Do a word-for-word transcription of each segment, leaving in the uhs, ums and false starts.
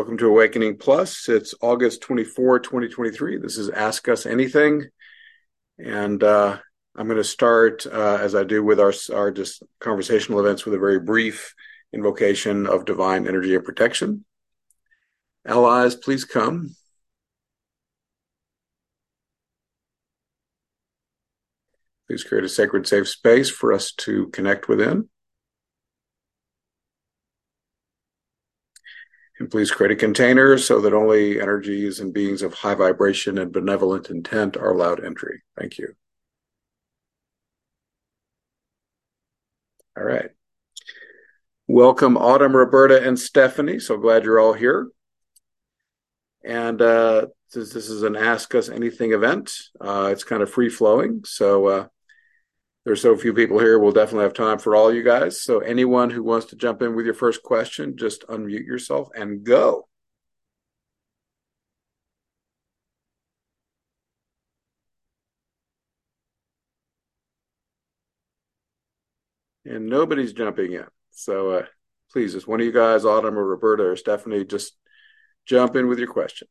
Welcome to Awakening Plus. It's August twenty-fourth, twenty twenty-three. This is Ask Us Anything. And uh, I'm going to start, uh, as I do with our, our just conversational events, with a very brief invocation of divine energy and protection. Allies, please come. Please create a sacred, safe space for us to connect within. And please create a container so that only energies and beings of high vibration and benevolent intent are allowed entry. Thank you. All right. Welcome, Autumn, Roberta, and Stephanie. So glad you're all here. And uh, this, this is an Ask Us Anything event. Uh, it's kind of free-flowing. So uh, there's so few people here, we'll definitely have time for all you guys. So anyone who wants to jump in with your first question, just unmute yourself and go. And nobody's jumping in. So uh, please, if one of you guys, Autumn or Roberta or Stephanie, just jump in with your question.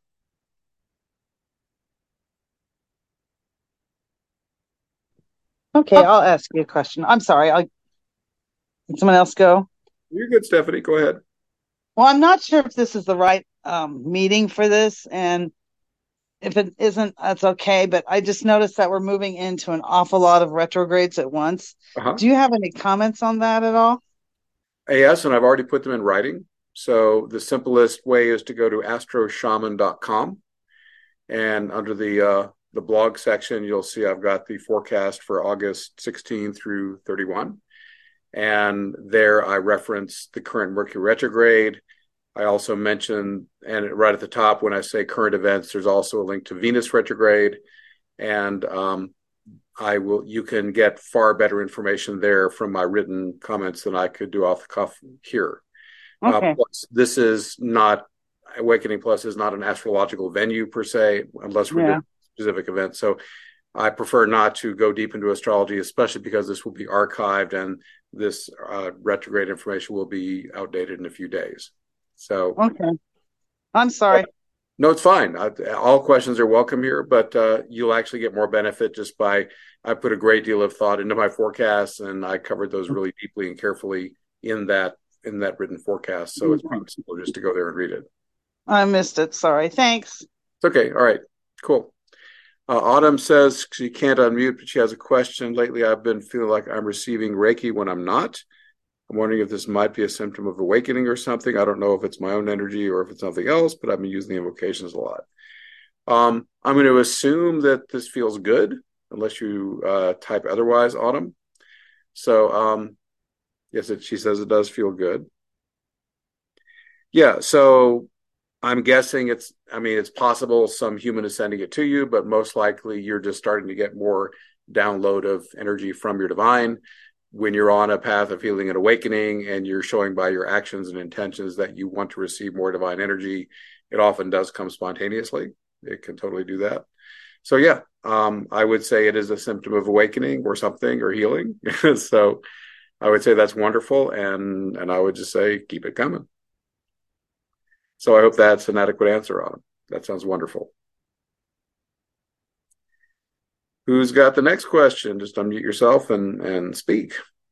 Okay, I'll ask you a question. I'm sorry. I'll, can someone else go? You're good, Stephanie. Go ahead. Well, I'm not sure if this is the right um, meeting for this, and if it isn't, that's okay. But I just noticed that we're moving into an awful lot of retrogrades at once. Uh-huh. Do you have any comments on that at all? Yes, and I've already put them in writing. So the simplest way is to go to astro shaman dot com, and under the uh, the blog section, you'll see I've got the forecast for August sixteenth through thirty-first. And there I reference the current Mercury retrograde. I also mention, and right at the top, when I say current events, there's also a link to Venus retrograde. And um, I will, you can get far better information there from my written comments than I could do off the cuff here. Okay. Uh, plus, this is not, Awakening Plus is not an astrological venue per se, unless we're yeah. doing specific events. So I prefer not to go deep into astrology, especially because this will be archived and this uh, retrograde information will be outdated in a few days. So, okay. I'm sorry. No, it's fine. I, all questions are welcome here, but uh, you'll actually get more benefit just by, I put a great deal of thought into my forecasts, and I covered those really deeply and carefully in that in that written forecast. So it's possible just to go there and read it. I missed it. Sorry. Thanks. It's okay. All right. Cool. Uh, Autumn says she can't unmute, but she has a question. Lately, I've been feeling like I'm receiving Reiki when I'm not. I'm wondering if this might be a symptom of awakening or something. I don't know if it's my own energy or if it's something else, but I've been using the invocations a lot. Um, I'm going to assume that this feels good, unless you uh, type otherwise, Autumn. So, um, yes, it, she says it does feel good. Yeah, so I'm guessing it's, I mean, it's possible some human is sending it to you, but most likely you're just starting to get more download of energy from your divine. When you're on a path of healing and awakening and you're showing by your actions and intentions that you want to receive more divine energy, it often does come spontaneously. It can totally do that. So yeah, um, I would say it is a symptom of awakening or something or healing. So I would say that's wonderful. And, and I would just say, keep it coming. So I hope that's an adequate answer on it. That sounds wonderful. Who's got the next question? Just unmute yourself and, and speak.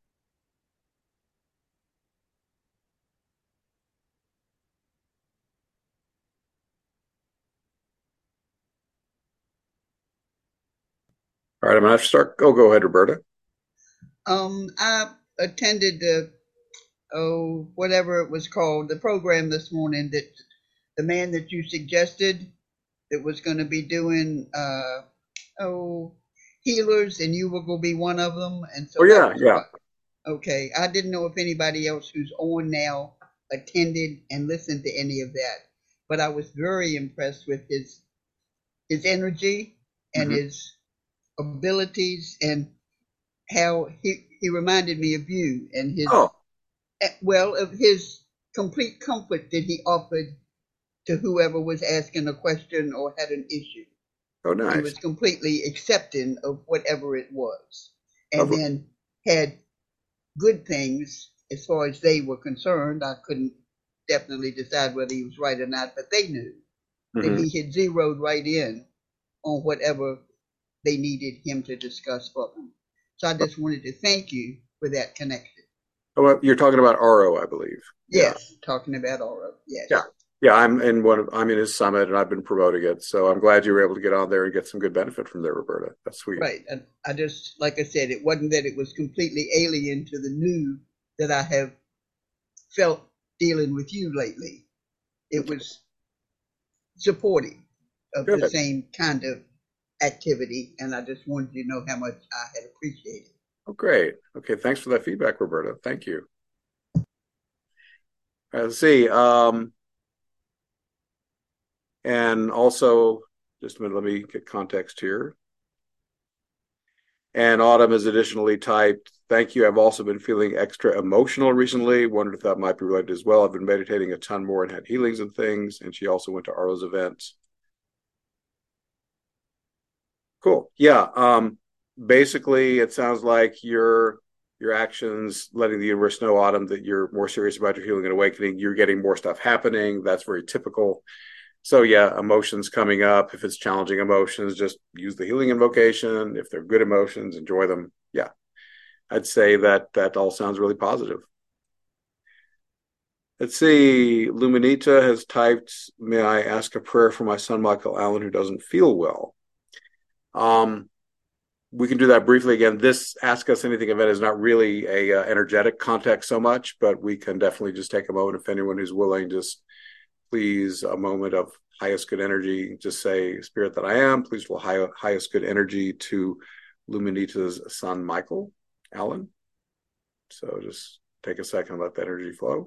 All right, I'm going to have to start. Oh, go ahead, Roberta. Um, I attended the, oh, whatever it was called, the program this morning that the man that you suggested that was going to be doing, uh, oh, healers, and you were going to be one of them. And so, oh, yeah, yeah. Fun. Okay, I didn't know if anybody else who's on now attended and listened to any of that, but I was very impressed with his his energy and mm-hmm. his abilities, and how he, he reminded me of you and his, oh. well, of his complete comfort that he offered to whoever was asking a question or had an issue. Oh, nice. He was completely accepting of whatever it was, and Lovely. then had good things as far as they were concerned. I couldn't definitely decide whether he was right or not, but they knew Mm-hmm. that he had zeroed right in on whatever they needed him to discuss for them. So I just wanted to thank you for that connection. Oh, you're talking about Aro, I believe. Yes, yeah. Talking about Aro. Yes. Yeah. Yeah, I'm in one of, I'm in his summit and I've been promoting it. So I'm glad you were able to get on there and get some good benefit from there, Roberta. That's sweet. Right. And I just, like I said, it wasn't that it was completely alien to the new that I have felt dealing with you lately. It was supporting of good. The same kind of activity. And I just wanted you to know how much I had appreciated. Oh, great. Okay. Thanks for that feedback, Roberta. Thank you. All right, let's see. Um, and also, just a minute, let me get context here. And Autumn has additionally typed, thank you. I've also been feeling extra emotional recently. Wondered if that might be related as well. I've been meditating a ton more and had healings and things. And she also went to Aro's events. Cool. Yeah. Um, basically, it sounds like your your actions, letting the universe know, Autumn, that you're more serious about your healing and awakening. You're getting more stuff happening. That's very typical. So yeah, emotions coming up. If it's challenging emotions, just use the healing invocation. If they're good emotions, enjoy them. Yeah, I'd say that that all sounds really positive. Let's see. Luminita has typed, may I ask a prayer for my son, Michael Allen, who doesn't feel well? Um, we can do that briefly again. This Ask Us Anything event is not really a uh, energetic context so much, but we can definitely just take a moment. If anyone who's willing, just please, a moment of highest good energy. Just say, Spirit that I am, please will high, highest good energy to Luminita's son, Michael Allen. So just take a second, let that energy flow.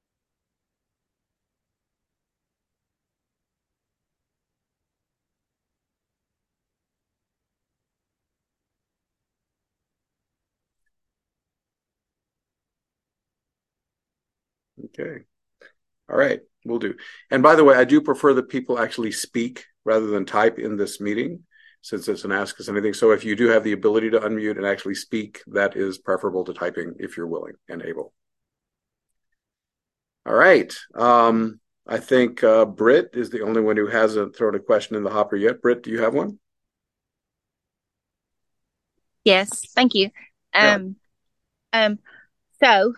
Okay. All right, we'll do. And by the way, I do prefer that people actually speak rather than type in this meeting, since it's an Ask Us Anything. So if you do have the ability to unmute and actually speak, that is preferable to typing if you're willing and able. All right. Um, I think uh, Britt is the only one who hasn't thrown a question in the hopper yet. Britt, do you have one? Yes, thank you. Um, yeah. um, so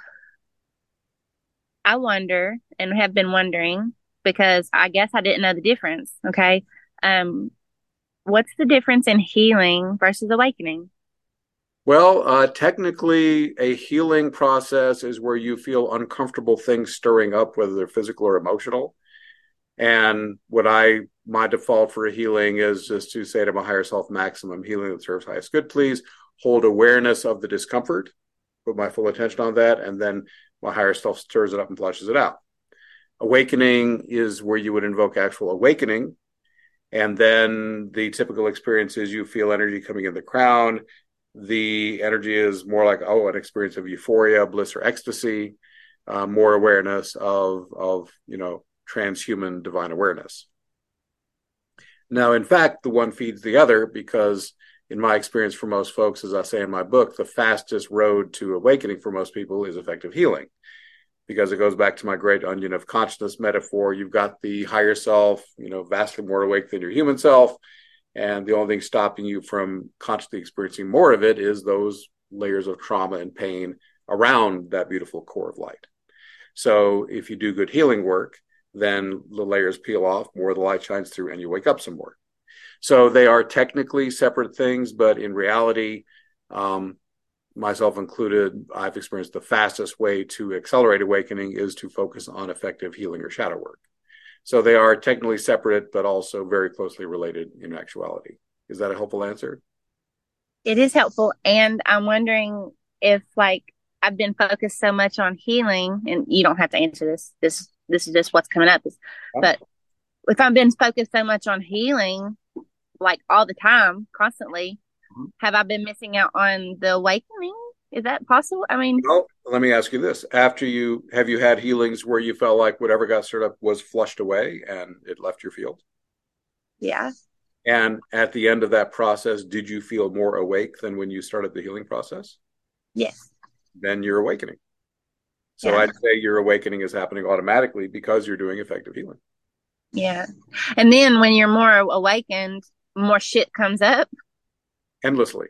I wonder and have been wondering, because I guess I didn't know the difference. Okay. Um, what's the difference in healing versus awakening? Well, uh, technically, a healing process is where you feel uncomfortable things stirring up, whether they're physical or emotional. And what I, my default for a healing is just to say to my higher self, maximum healing that serves highest good, please. Hold awareness of the discomfort, put my full attention on that, and then my higher self stirs it up and flushes it out. Awakening is where you would invoke actual awakening. And then the typical experience is you feel energy coming in the crown. The energy is more like, oh, an experience of euphoria, bliss, or ecstasy, uh, more awareness of, of, you know, transhuman divine awareness. Now, in fact, the one feeds the other, because in my experience for most folks, as I say in my book, the fastest road to awakening for most people is effective healing, because it goes back to my great onion of consciousness metaphor. You've got the higher self, you know, vastly more awake than your human self. And the only thing stopping you from consciously experiencing more of it is those layers of trauma and pain around that beautiful core of light. So if you do good healing work, then the layers peel off, more of the light shines through, and you wake up some more. So they are technically separate things, but in reality, um, myself included, I've experienced the fastest way to accelerate awakening is to focus on effective healing or shadow work. So they are technically separate, but also very closely related in actuality. Is that a helpful answer? It is helpful. And I'm wondering if, like, I've been focused so much on healing, and you don't have to answer this. This this is just what's coming up. But if I've been focused so much on healing, like all the time, constantly, mm-hmm. have I been missing out on the awakening? Is that possible? I mean, well, let me ask you this. After you, have you had healings where you felt like whatever got stirred up was flushed away and it left your field? Yeah. And at the end of that process, did you feel more awake than when you started the healing process? Yes. Then you're awakening. So Yeah. I'd say your awakening is happening automatically because you're doing effective healing. Yeah. And then when you're more awakened, more shit comes up. Endlessly.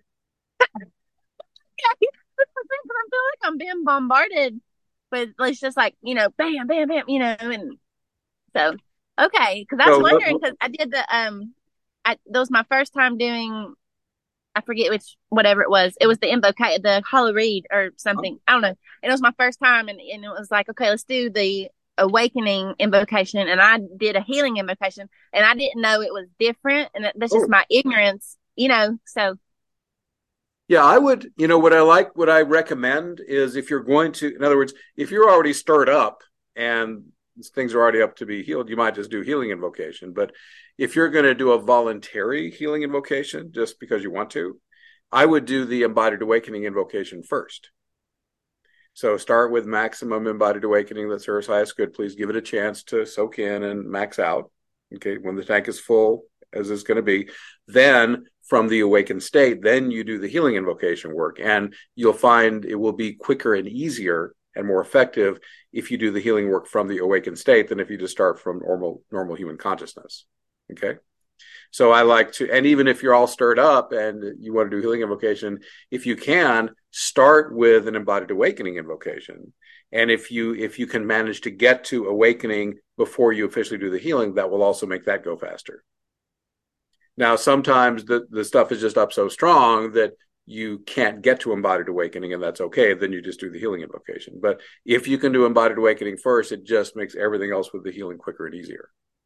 I feel like I'm being bombarded with, it's just like, you know, bam, bam, bam, you know, and so, okay. Cause I was So, wondering, cause I did the, um, I, that was my first time doing, I forget which, whatever it was. It was the invocation, the Holly Reed or something. I don't know. And it was my first time. And, and it was like, okay, let's do the awakening invocation. And I did a healing invocation and I didn't know it was different. And that's just oh. my ignorance, you know, so. Yeah, I would, you know, what I like, what I recommend is if you're going to, in other words, if you're already stirred up and things are already up to be healed, you might just do healing invocation. But if you're going to do a voluntary healing invocation just because you want to, I would do the embodied awakening invocation first. So start with maximum embodied awakening that's Earth's highest good. Please give it a chance to soak in and max out. Okay, when the tank is full, as it's going to be, then from the awakened state, then you do the healing invocation work, and you'll find it will be quicker and easier and more effective if you do the healing work from the awakened state than if you just start from normal normal human consciousness. Okay, so I like to, and even if you're all stirred up and you want to do healing invocation, if you can, start with an embodied awakening invocation. And if you if you can manage to get to awakening before you officially do the healing, that will also make that go faster. Now, sometimes the, the stuff is just up so strong that you can't get to embodied awakening, and that's okay. Then you just do the healing invocation. But if you can do embodied awakening first, it just makes everything else with the healing quicker and easier.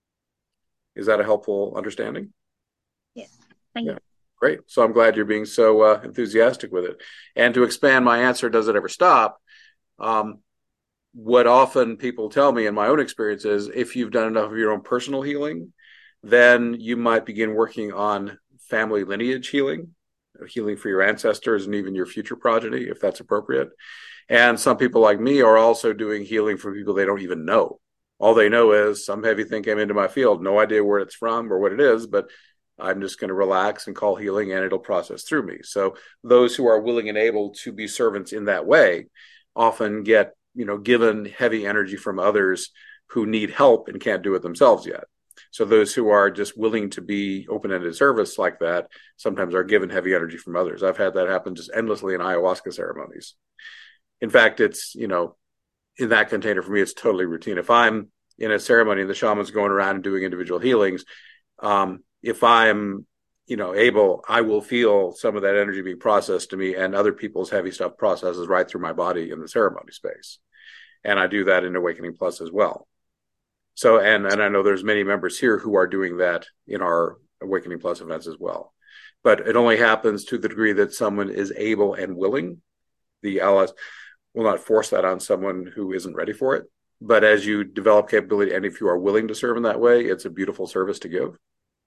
Is that a helpful understanding? Yes. Thank yeah. you. Great. So I'm glad you're being so uh, enthusiastic with it. And to expand my answer, does it ever stop? Um, what often people tell me in my own experience is if you've done enough of your own personal healing, then you might begin working on family lineage healing, healing for your ancestors and even your future progeny, if that's appropriate. And some people like me are also doing healing for people they don't even know. All they know is some heavy thing came into my field, no idea where it's from or what it is, but I'm just going to relax and call healing and it'll process through me. So those who are willing and able to be servants in that way often get, you know, given heavy energy from others who need help and can't do it themselves yet. So those who are just willing to be open-ended service like that sometimes are given heavy energy from others. I've had that happen just endlessly in ayahuasca ceremonies. In fact, it's, you know, in that container for me, it's totally routine. If I'm in a ceremony and the shaman's going around and doing individual healings, um, if I'm, you know, able, I will feel some of that energy being processed to me, and other people's heavy stuff processes right through my body in the ceremony space. And I do that in Awakening Plus as well. So, and, and I know there's many members here who are doing that in our Awakening Plus events as well. But it only happens to the degree that someone is able and willing. The L S will not force that on someone who isn't ready for it. But as you develop capability, and if you are willing to serve in that way, it's a beautiful service to give.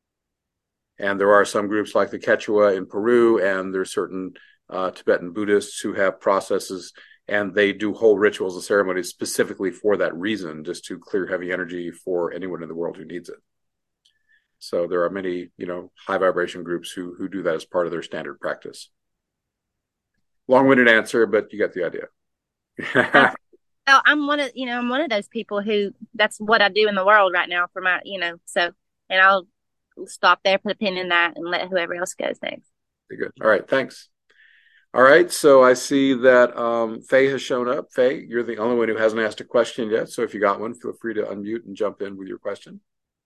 And there are some groups like the Quechua in Peru, and there's certain uh, Tibetan Buddhists who have processes, and they do whole rituals and ceremonies specifically for that reason, just to clear heavy energy for anyone in the world who needs it. So there are many, you know, high vibration groups who who do that as part of their standard practice. Long-winded answer, but you get the idea. Well, I'm one of, you know, I'm one of those people who that's what I do in the world right now for my, you know, so, and I'll stop there, put a pin in that, and let whoever else goes next. Very good. All right. Thanks. All right. So I see that um, Faye has shown up. Faye, you're the only one who hasn't asked a question yet. So if you got one, feel free to unmute and jump in with your question.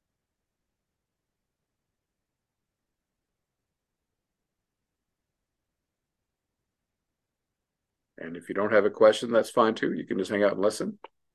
And if you don't have a question, that's fine too. You can just hang out and listen.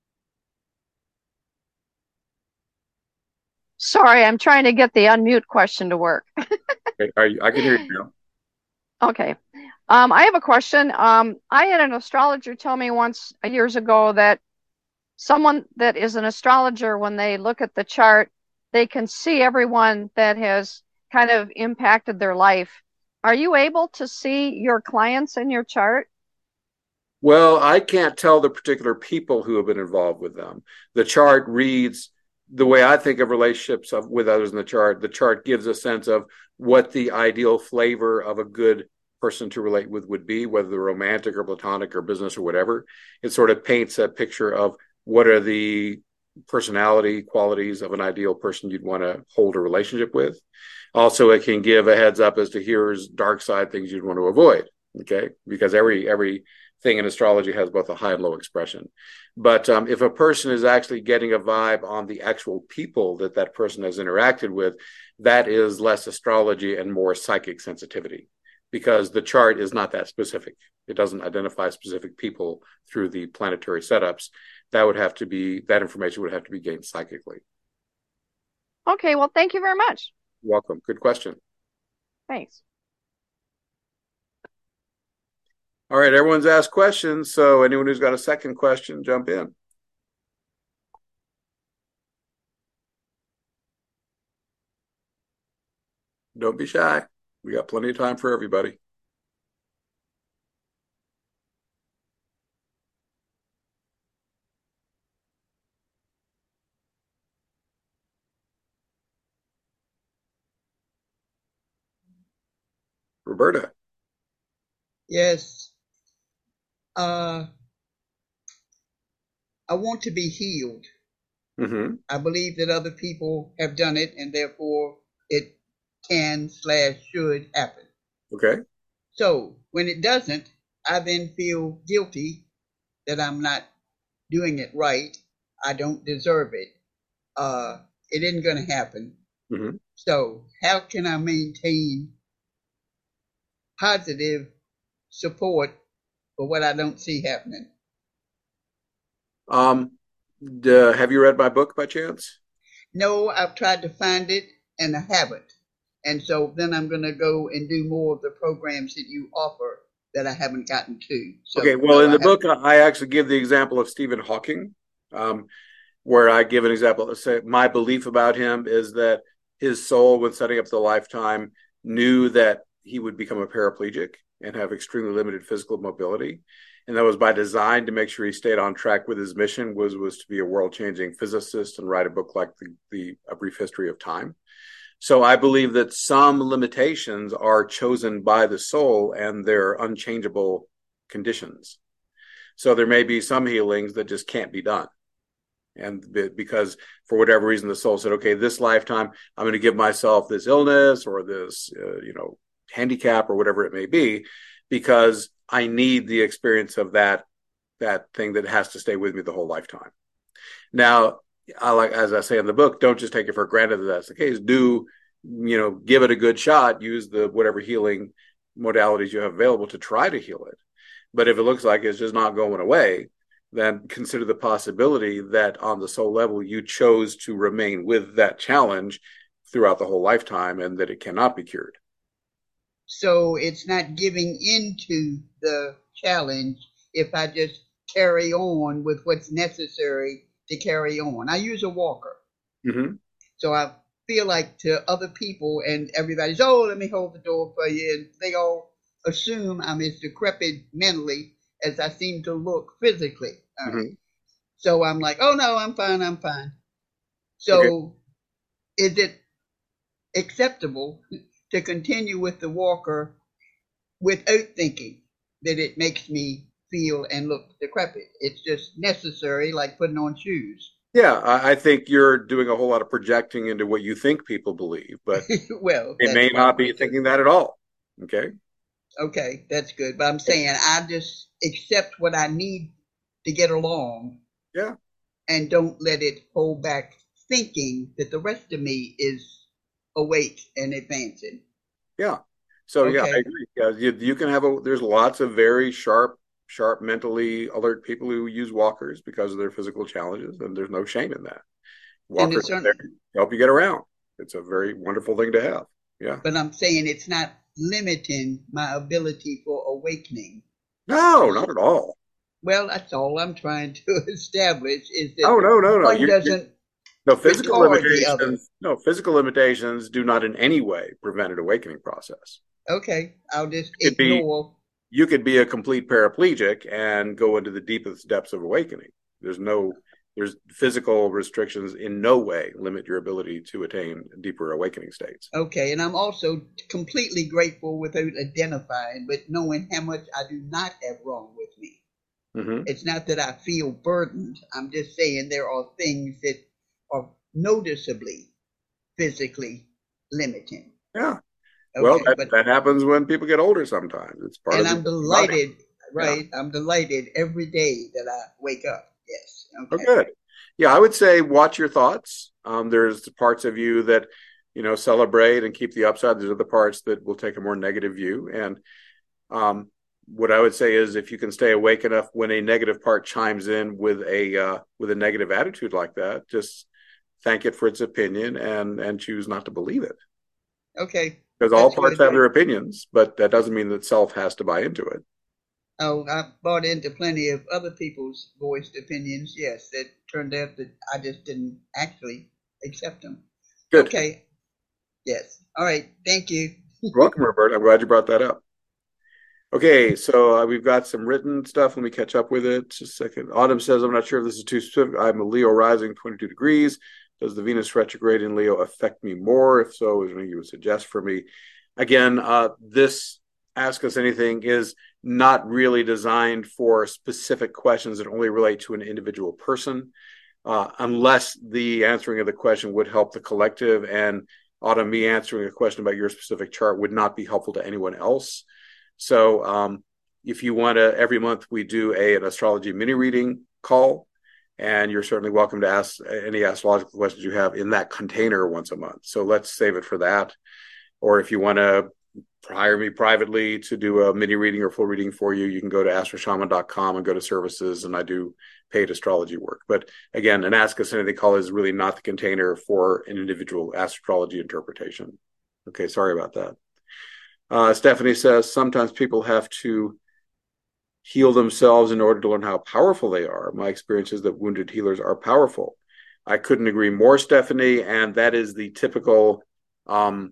Sorry, I'm trying to get the unmute question to work. Okay, are you, I can hear you now. Okay. Um, I have a question. Um, I had an astrologer tell me once years ago that someone that is an astrologer, when they look at the chart, they can see everyone that has kind of impacted their life. Are you able to see your clients in your chart? Well, I can't tell the particular people who have been involved with them. The chart reads the way I think of relationships of, with others in the chart. The chart gives a sense of what the ideal flavor of a good person to relate with would be, whether they're romantic or platonic or business or whatever. It sort of paints a picture of what are the personality qualities of an ideal person you'd want to hold a relationship with. Also, it can give a heads up as to here's dark side things you'd want to avoid. Okay, because every every thing in astrology has both a high and low expression. But um, if a person is actually getting a vibe on the actual people that that person has interacted with, that is less astrology and more psychic sensitivity, because the chart is not that specific. It doesn't identify specific people through the planetary setups. That would have to be, that information would have to be gained psychically. Okay, well, thank you very much. You're welcome. Good question. Thanks. All right, everyone's asked questions, so anyone who's got a second question, jump in. Don't be shy. We got plenty of time for everybody. Roberta. Yes. Uh, I want to be healed. Mm-hmm. I believe that other people have done it, and therefore it can slash should happen. Okay. So when it doesn't, I then feel guilty that I'm not doing it right. I don't deserve it. Uh, it isn't going to happen. Mm-hmm. So how can I maintain positive support for what I don't see happening? Um, uh, have you read my book by chance? No, I've tried to find it and I haven't. And so then I'm going to go and do more of the programs that you offer that I haven't gotten to. So, okay, well, no, in the I book, I actually give the example of Stephen Hawking, um, where I give an example. Say, my belief about him is that his soul, when setting up the lifetime, knew that he would become a paraplegic and have extremely limited physical mobility. And that was by design to make sure he stayed on track with his mission, was, was to be a world-changing physicist and write a book like the, the A Brief History of Time. So I believe that some limitations are chosen by the soul and they're unchangeable conditions. So there may be some healings that just can't be done. And because for whatever reason, the soul said, okay, this lifetime, I'm going to give myself this illness or this, uh, you know, handicap or whatever it may be, because I need the experience of that, that thing that has to stay with me the whole lifetime. Now, I like, as I say in the book, don't just take it for granted that that's the case. Do, you know, give it a good shot. Use the whatever healing modalities you have available to try to heal it. But if it looks like it's just not going away, then consider the possibility that on the soul level, you chose to remain with that challenge throughout the whole lifetime and that it cannot be cured. So it's not giving into the challenge if I just carry on with what's necessary to carry on. I use a walker. Mm-hmm. So I feel like to other people and everybody's, oh, let me hold the door for you. And they all assume I'm as decrepit mentally as I seem to look physically. Mm-hmm. Right. So I'm like, oh, no, I'm fine. I'm fine. So okay. Is it acceptable to continue with the walker without thinking that it makes me feel and look decrepit? It's just necessary, like putting on shoes. Yeah, I think you're doing a whole lot of projecting into what you think people believe, but well, they may not be thinking that at all. Okay. Okay, that's good. But I'm saying I just accept what I need to get along. Yeah. And don't let it hold back thinking that the rest of me is awake and advancing. Yeah. So okay. yeah, I agree. Yeah, you, you can have a, there's lots of very sharp, sharp, mentally alert people who use walkers because of their physical challenges, and there's no shame in that. Walkers are there to help you get around. It's a very wonderful thing to have. Yeah. But I'm saying it's not limiting my ability for awakening. No, not at all. Well, that's all I'm trying to establish is that oh, no, no, no. one you, doesn't you, no physical limitations. No physical limitations do not in any way prevent an awakening process. Okay, I'll just you could ignore. Be, you could be a complete paraplegic and go into the deepest depths of awakening. There's no There's physical restrictions in no way limit your ability to attain deeper awakening states. Okay, and I'm also completely grateful without identifying, but knowing how much I do not have wrong with me. Mm-hmm. It's not that I feel burdened. I'm just saying there are things that are noticeably physically limiting. Yeah. Okay, well, that, but, that happens when people get older sometimes. It's part and of I'm delighted, body. right? Yeah. I'm delighted every day that I wake up. Yes. Okay. Oh, good. Yeah, I would say watch your thoughts. Um, there's parts of you that, you know, celebrate and keep the upside. There's other parts that will take a more negative view. And um, what I would say is if you can stay awake enough when a negative part chimes in with a uh, with a negative attitude like that, just thank it for its opinion and and choose not to believe it. Okay. Because all parts good. have their opinions, but that doesn't mean that self has to buy into it. Oh, I bought into plenty of other people's voiced opinions, yes, that turned out that I just didn't actually accept them. Good. Okay. Yes. All right. Thank you. You're welcome, Robert. I'm glad you brought that up. Okay, so uh, we've got some written stuff. Let me catch up with it. Just a second. Autumn says, I'm not sure if this is too specific. I'm a Leo rising, twenty-two degrees. Does the Venus retrograde in Leo affect me more? If so, is there anything you would suggest for me? Again, uh, this Ask Us Anything is not really designed for specific questions that only relate to an individual person, uh, unless the answering of the question would help the collective. And Autumn, me answering a question about your specific chart would not be helpful to anyone else. So um, if you want to, every month we do a, an astrology mini reading call, and you're certainly welcome to ask any astrological questions you have in that container once a month. So let's save it for that. Or if you want to hire me privately to do a mini reading or full reading for you, you can go to astro shaman dot com and go to services, and I do paid astrology work. But again, an Ask Us Anything call is really not the container for an individual astrology interpretation. Okay, sorry about that. Uh, Stephanie says, sometimes people have to heal themselves in order to learn how powerful they are. My experience is that wounded healers are powerful. I couldn't agree more, Stephanie, and that is the typical um,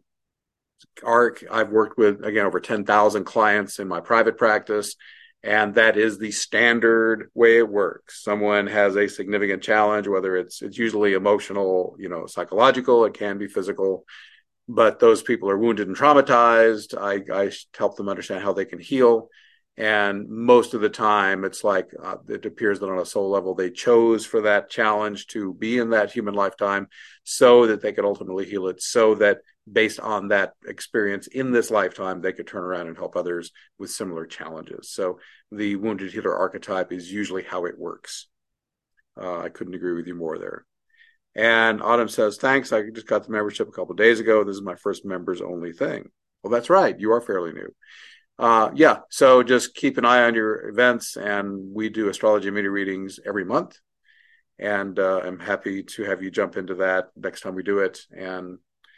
arc. I've worked with, again, over ten thousand clients in my private practice, and that is the standard way it works. Someone has a significant challenge, whether it's it's usually emotional, you know, psychological, it can be physical, but those people are wounded and traumatized. I, I help them understand how they can heal. And most of the time, it's like uh, it appears that on a soul level, they chose for that challenge to be in that human lifetime so that they could ultimately heal it, so that based on that experience in this lifetime, they could turn around and help others with similar challenges. So the wounded healer archetype is usually how it works. Uh, I couldn't agree with you more there. And Autumn says, thanks. I just got the membership a couple of days ago. This is my first members only thing. Well, that's right. You are fairly new. Uh, yeah. So just keep an eye on your events, and we do astrology mini readings every month. And uh, I'm happy to have you jump into that next time we do it and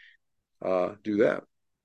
uh, do that.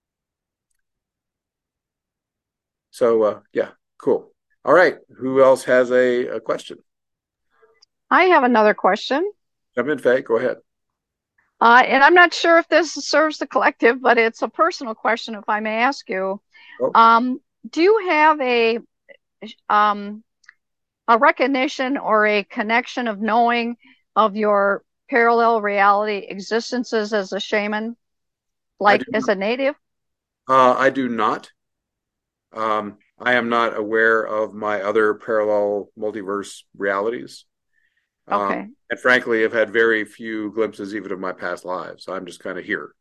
So, uh, yeah, cool. All right. Who else has a, a question? I have another question. Jump in, Faye. Go ahead. Uh, and I'm not sure if this serves the collective, but it's a personal question, if I may ask you. Oh. Um, do you have a um, a recognition or a connection of knowing of your parallel reality existences as a shaman, like as a native? Uh, I do not. Um, I am not aware of my other parallel multiverse realities. Okay. Um, and frankly, I've had very few glimpses even of my past lives. So I'm just kind of here.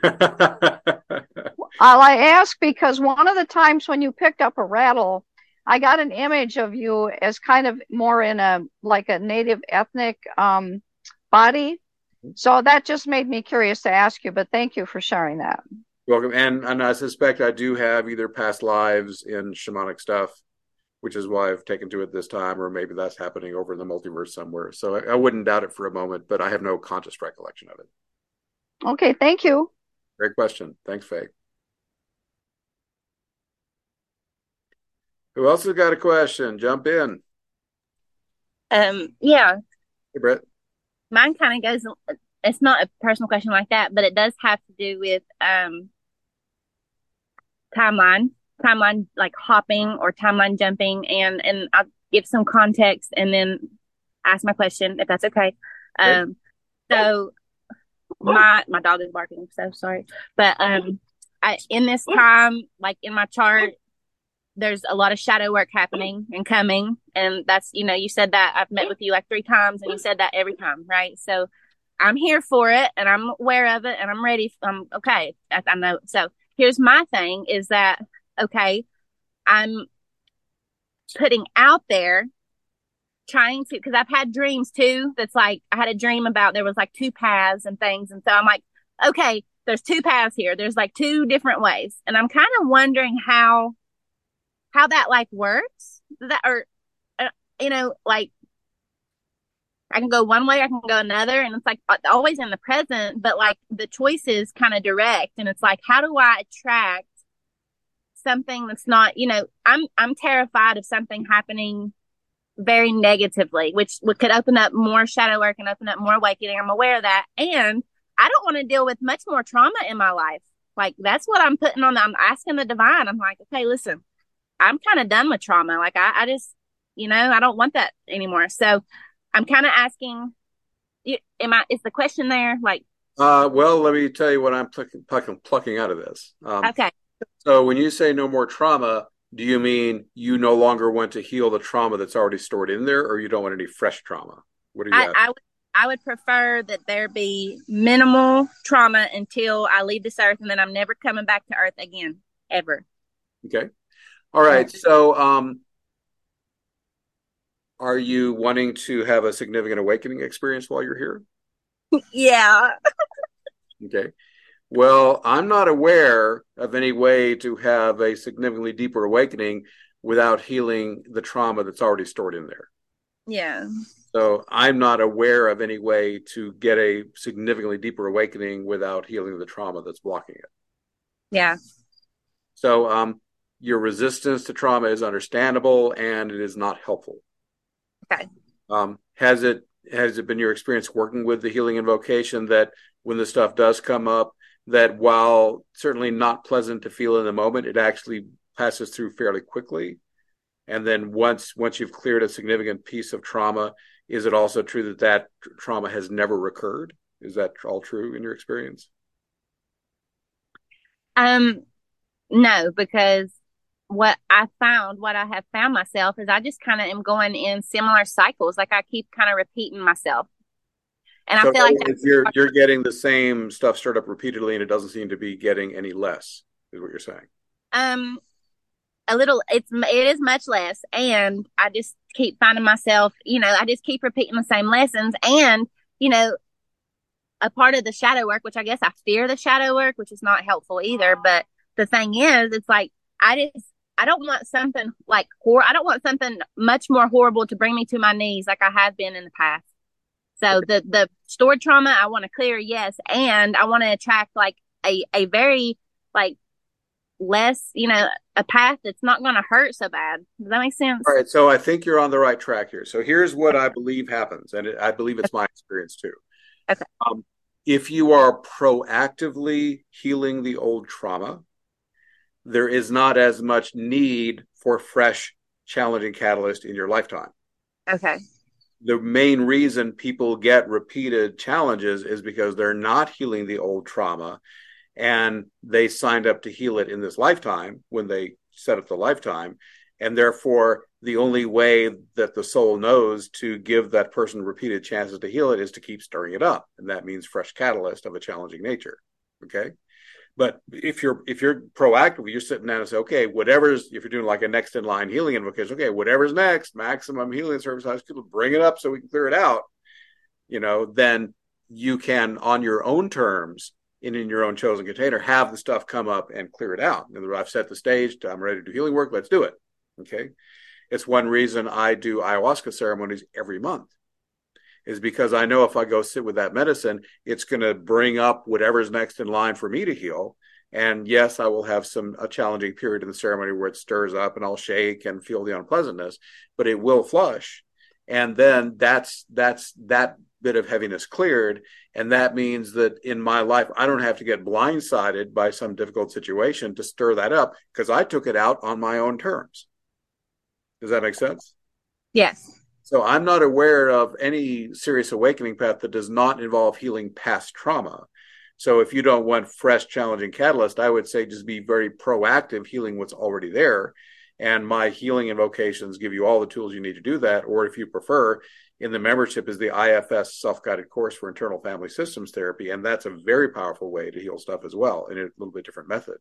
I ask because one of the times when you picked up a rattle, I got an image of you as kind of more in a like a native ethnic um, body. So that just made me curious to ask you, but thank you for sharing that. Welcome. And, and I suspect I do have either past lives in shamanic stuff, which is why I've taken to it this time, or maybe that's happening over in the multiverse somewhere. So I, I wouldn't doubt it for a moment, but I have no conscious recollection of it. Okay, thank you. Great question. Thanks, Faye. Who else has got a question? Jump in. Um, yeah. Hey, Brett. Mine kind of goes, it's not a personal question like that, but it does have to do with um timeline. timeline like hopping or timeline jumping, and and I'll give some context, and then ask my question if that's okay. Okay. Um, so my my dog is barking, so sorry. But um, I in this time, like in my chart, there's a lot of shadow work happening and coming, and that's, you know, you said that I've met with you like three times, and you said that every time, right? So I'm here for it, and I'm aware of it, and I'm ready. I'm okay. I, I know. So here's my thing: is that okay? I'm putting out there, trying to, because I've had dreams too. That's like I had a dream about there was like two paths and things, and so I'm like, okay, there's two paths here. There's like two different ways, and I'm kind of wondering how how that like works. That or uh, you know, like I can go one way, I can go another, and it's like always in the present, but like the choice is kind of direct, and it's like, how do I attract something that's not, you know, I'm I'm terrified of something happening very negatively, which would, could open up more shadow work and open up more awakening. I'm aware of that, and I don't want to deal with much more trauma in my life. Like that's what I'm putting on. The, I'm asking the divine. I'm like, okay, listen, I'm kind of done with trauma. Like I, I just, you know, I don't want that anymore. So I'm kind of asking, am I, is the question there? Like, uh, well, let me tell you what I'm plucking, plucking, plucking out of this. Um, okay. So when you say no more trauma, do you mean you no longer want to heal the trauma that's already stored in there, or you don't want any fresh trauma? What are you I, I would, I would prefer that there be minimal trauma until I leave this earth, and then I'm never coming back to earth again, ever. Okay. All right. So, um, are you wanting to have a significant awakening experience while you're here? Yeah. Okay. Well, I'm not aware of any way to have a significantly deeper awakening without healing the trauma that's already stored in there. Yeah. So I'm not aware of any way to get a significantly deeper awakening without healing the trauma that's blocking it. Yeah. So um, your resistance to trauma is understandable, and it is not helpful. Okay. Um, has it has it been your experience working with the healing invocation that when the stuff does come up, that while certainly not pleasant to feel in the moment, it actually passes through fairly quickly? And then once once you've cleared a significant piece of trauma, is it also true that that trauma has never recurred? Is that all true in your experience? Um, no, because what I found, what I have found myself is I just kind of am going in similar cycles. Like I keep kind of repeating myself. And so I feel like if you're you're getting the same stuff stirred up repeatedly, and it doesn't seem to be getting any less, is what you're saying. Um, a little, it's, it is much less. And I just keep finding myself, you know, I just keep repeating the same lessons. And, you know, a part of the shadow work, which I guess I fear the shadow work, which is not helpful either. But the thing is, it's like, I just, I don't want something like, hor- I don't want something much more horrible to bring me to my knees like I have been in the past. So the, the stored trauma, I want to clear, yes. And I want to attract like a, a very like less, you know, a path that's not going to hurt so bad. Does that make sense? All right. So I think you're on the right track here. So here's what I believe happens. And it, I believe it's my experience too. Okay. Um, if you are proactively healing the old trauma, there is not as much need for fresh, challenging catalyst in your lifetime. Okay. The main reason people get repeated challenges is because they're not healing the old trauma, and they signed up to heal it in this lifetime when they set up the lifetime. And therefore, the only way that the soul knows to give that person repeated chances to heal it is to keep stirring it up. And that means fresh catalyst of a challenging nature. Okay. But if you're if you're proactive, you're sitting down and say, okay, whatever's, if you're doing like a next in line healing invocation, okay, whatever's next, maximum healing service, I people bring it up so we can clear it out, you know, then you can, on your own terms, and in your own chosen container, have the stuff come up and clear it out. And I've set the stage, I'm ready to do healing work, let's do it. Okay. It's one reason I do ayahuasca ceremonies every month, is because I know if I go sit with that medicine, it's going to bring up whatever's next in line for me to heal. And yes, I will have some a challenging period in the ceremony where it stirs up and I'll shake and feel the unpleasantness, but it will flush. And then that's that's that bit of heaviness cleared. And that means that in my life, I don't have to get blindsided by some difficult situation to stir that up, because I took it out on my own terms. Does that make sense? Yes. So I'm not aware of any serious awakening path that does not involve healing past trauma. So if you don't want fresh, challenging catalyst, I would say just be very proactive, healing what's already there. And my healing invocations give you all the tools you need to do that. Or if you prefer, in the membership is the I F S self-guided course for internal family systems therapy. And that's a very powerful way to heal stuff as well, in a little bit different method.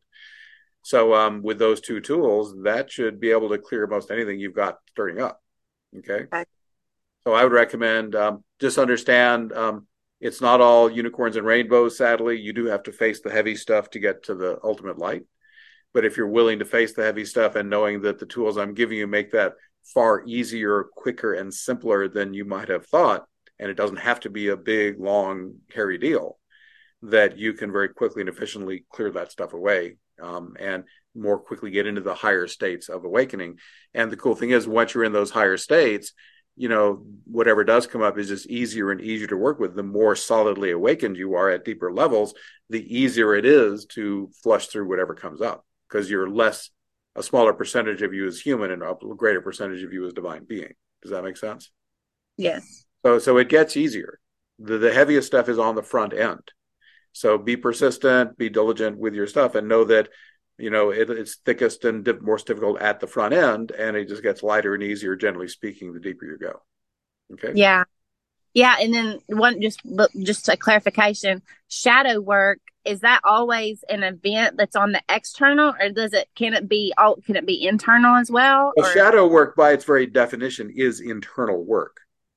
So um, with those two tools, that should be able to clear most anything you've got stirring up. Okay. okay. So I would recommend um, just understand um, it's not all unicorns and rainbows, sadly. You do have to face the heavy stuff to get to the ultimate light. But if you're willing to face the heavy stuff and knowing that the tools I'm giving you make that far easier, quicker, and simpler than you might have thought, and it doesn't have to be a big, long, hairy deal, that you can very quickly and efficiently clear that stuff away um, and more quickly get into the higher states of awakening. And the cool thing is, once you're in those higher states, you know, whatever does come up is just easier and easier to work with. The more solidly awakened you are at deeper levels, the easier it is to flush through whatever comes up, because you're less, a smaller percentage of you is human and a greater percentage of you is divine being. Does that make sense? Yes. So, so it gets easier. The, the heaviest stuff is on the front end. So be persistent, be diligent with your stuff, and know that, you know, it, it's thickest and di- most difficult at the front end, and it just gets lighter and easier, generally speaking, the deeper you go. Okay. Yeah. Yeah. And then one, just, just a clarification, shadow work, is that always an event that's on the external, or does it, can it be all, can it be internal as well? Well, or? Shadow work by its very definition is internal work.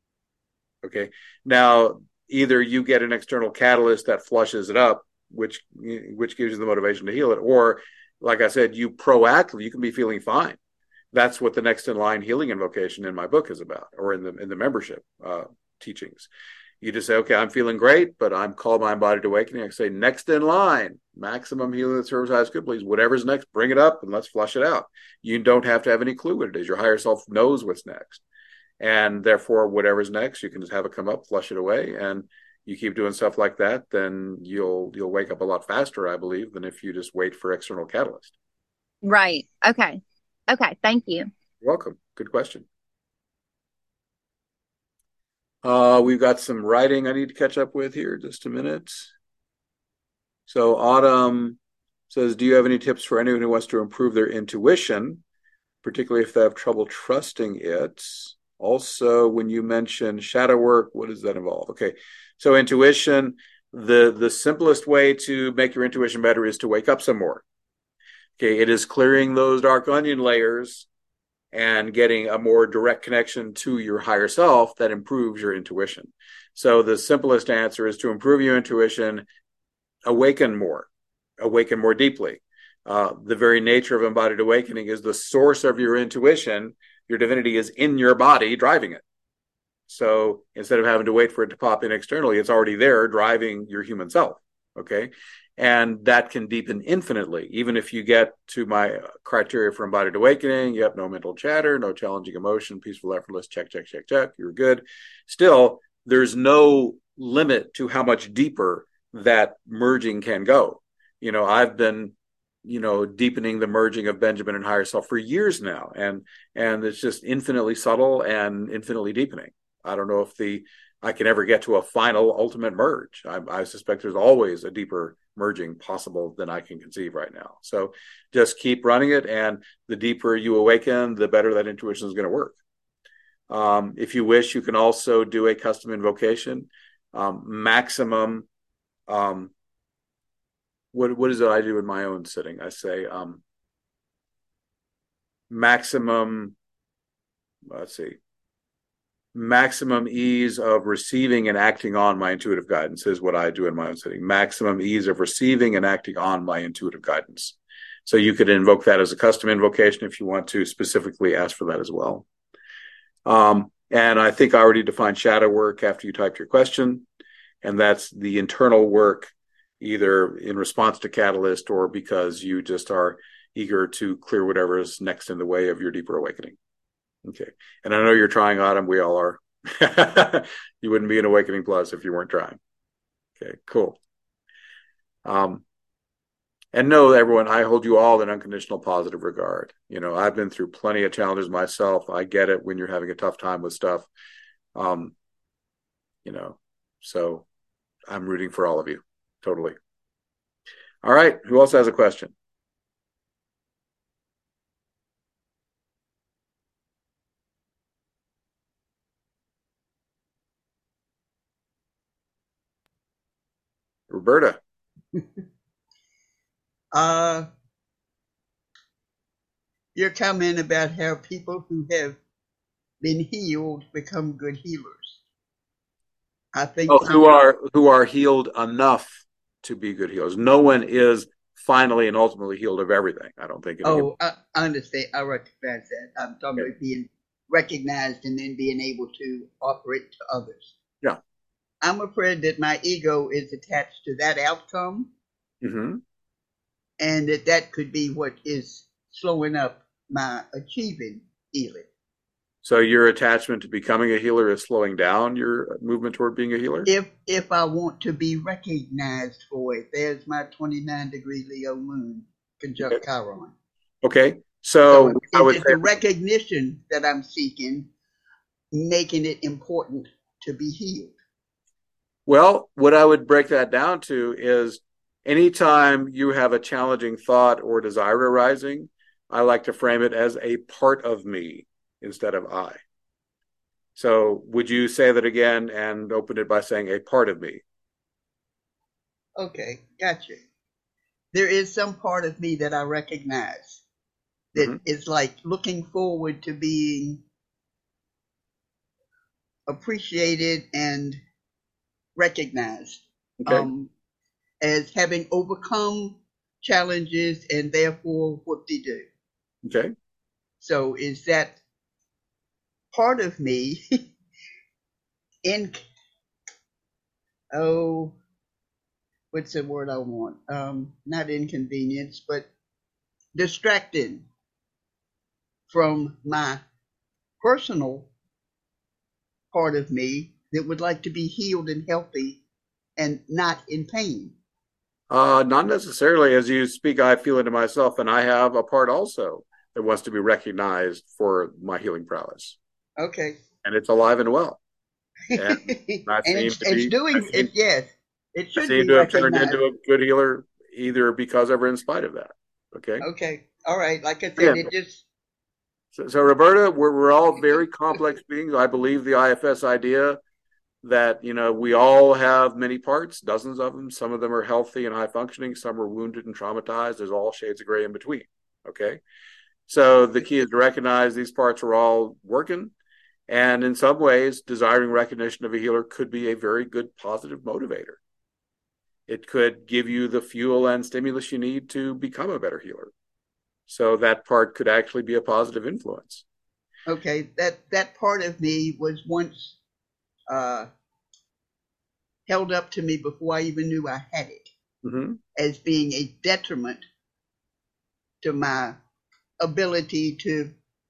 Okay. Now, either you get an external catalyst that flushes it up, which, which gives you the motivation to heal it, or like I said, you proactively, you can be feeling fine. That's what the next in line healing invocation in my book is about, or in the, in the membership uh, teachings. You just say, okay, I'm feeling great, but I'm called my embodied awakening. I say, next in line, maximum healing that serves highest good, please. Whatever's next, bring it up and let's flush it out. You don't have to have any clue what it is. Your higher self knows what's next. And therefore, whatever's next, you can just have it come up, flush it away. And you keep doing stuff like that, then you'll you'll wake up a lot faster, I believe, than if you just wait for external catalyst. Right. Okay. Okay. Thank you. You're welcome. Good question. Uh, we've got some writing I need to catch up with here. Just a minute. So Autumn says, do you have any tips for anyone who wants to improve their intuition, particularly if they have trouble trusting it? Also, when you mention shadow work, what does that involve? Okay. So intuition, the, the simplest way to make your intuition better is to wake up some more. Okay. It is clearing those dark onion layers and getting a more direct connection to your higher self that improves your intuition. So the simplest answer is to improve your intuition, awaken more, awaken more deeply. Uh, the very nature of embodied awakening is the source of your intuition. Your divinity is in your body driving it. So instead of having to wait for it to pop in externally, it's already there driving your human self. Okay. And that can deepen infinitely. Even if you get to my criteria for embodied awakening, you have no mental chatter, no challenging emotion, peaceful, effortless, check, check, check, check, you're good. Still, there's no limit to how much deeper that merging can go. You know, I've been, you know, deepening the merging of Benjamin and higher self for years now. And, and it's just infinitely subtle and infinitely deepening. I don't know if the, I can ever get to a final ultimate merge. I, I suspect there's always a deeper merging possible than I can conceive right now. So just keep running it. And the deeper you awaken, the better that intuition is going to work. Um, if you wish, you can also do a custom invocation. Um, maximum, um, what, what is it I do in my own sitting? I say, um, maximum, let's see, maximum ease of receiving and acting on my intuitive guidance is what I do in my own sitting. Maximum ease of receiving and acting on my intuitive guidance. So you could invoke that as a custom invocation if you want to specifically ask for that as well. Um, and I think I already defined shadow work after you typed your question. And that's the internal work, either in response to catalyst or because you just are eager to clear whatever is next in the way of your deeper awakening. Okay. And I know you're trying, Autumn. We all are. You wouldn't be an Awakening Plus if you weren't trying. Okay, cool. Um, And know, everyone, I hold you all in unconditional positive regard. You know, I've been through plenty of challenges myself. I get it when you're having a tough time with stuff. Um, you know, so I'm rooting for all of you. Totally. All right. Who else has a question? Roberta. uh, your comment about how people who have been healed become good healers. I think oh, who are who are healed enough to be good healers. No one is finally and ultimately healed of everything. I don't think. Oh, I, I understand. I recognize that. I'm talking okay. about being recognized and then being able to offer it to others. Yeah. I'm afraid that my ego is attached to that outcome, mm-hmm. and that that could be what is slowing up my achieving healing. So your attachment to becoming a healer is slowing down your movement toward being a healer? If if I want to be recognized for it, there's my twenty-nine degree Leo moon conjunct okay. Chiron. Okay. So, so I would it's say- the recognition that I'm seeking, making it important to be healed. Well, what I would break that down to is anytime you have a challenging thought or desire arising, I like to frame it as a part of me instead of I. So would you say that again and open it by saying a part of me? Okay, gotcha. There is some part of me that I recognize that mm-hmm. is like looking forward to being appreciated and recognized okay. um, as having overcome challenges and therefore whoop-de-doo. Okay. So is that part of me in, oh, what's the word I want? Um, not inconvenience, but distracted from my personal part of me that would like to be healed and healthy and not in pain? Uh, not necessarily. As you speak, I feel it in myself, and I have a part also that wants to be recognized for my healing prowess. Okay. And it's alive and well. And, and it's, to be, it's doing seem, it, yes. It should I seem be to have recognized. turned into a good healer either because of or in spite of that. Okay. Okay. All right. Like I said, yeah. it just. So, so Roberta, we're, we're all very complex beings. I believe the I F S idea that, you know, we all have many parts, dozens of them. Some of them are healthy and high functioning. Some are wounded and traumatized. There's all shades of gray in between. Okay. So the key is to recognize these parts are all working. And in some ways, desiring recognition of a healer could be a very good positive motivator. It could give you the fuel and stimulus you need to become a better healer. So that part could actually be a positive influence. Okay, that, that part of me was once uh, held up to me before I even knew I had it, mm-hmm. as being a detriment to my ability to,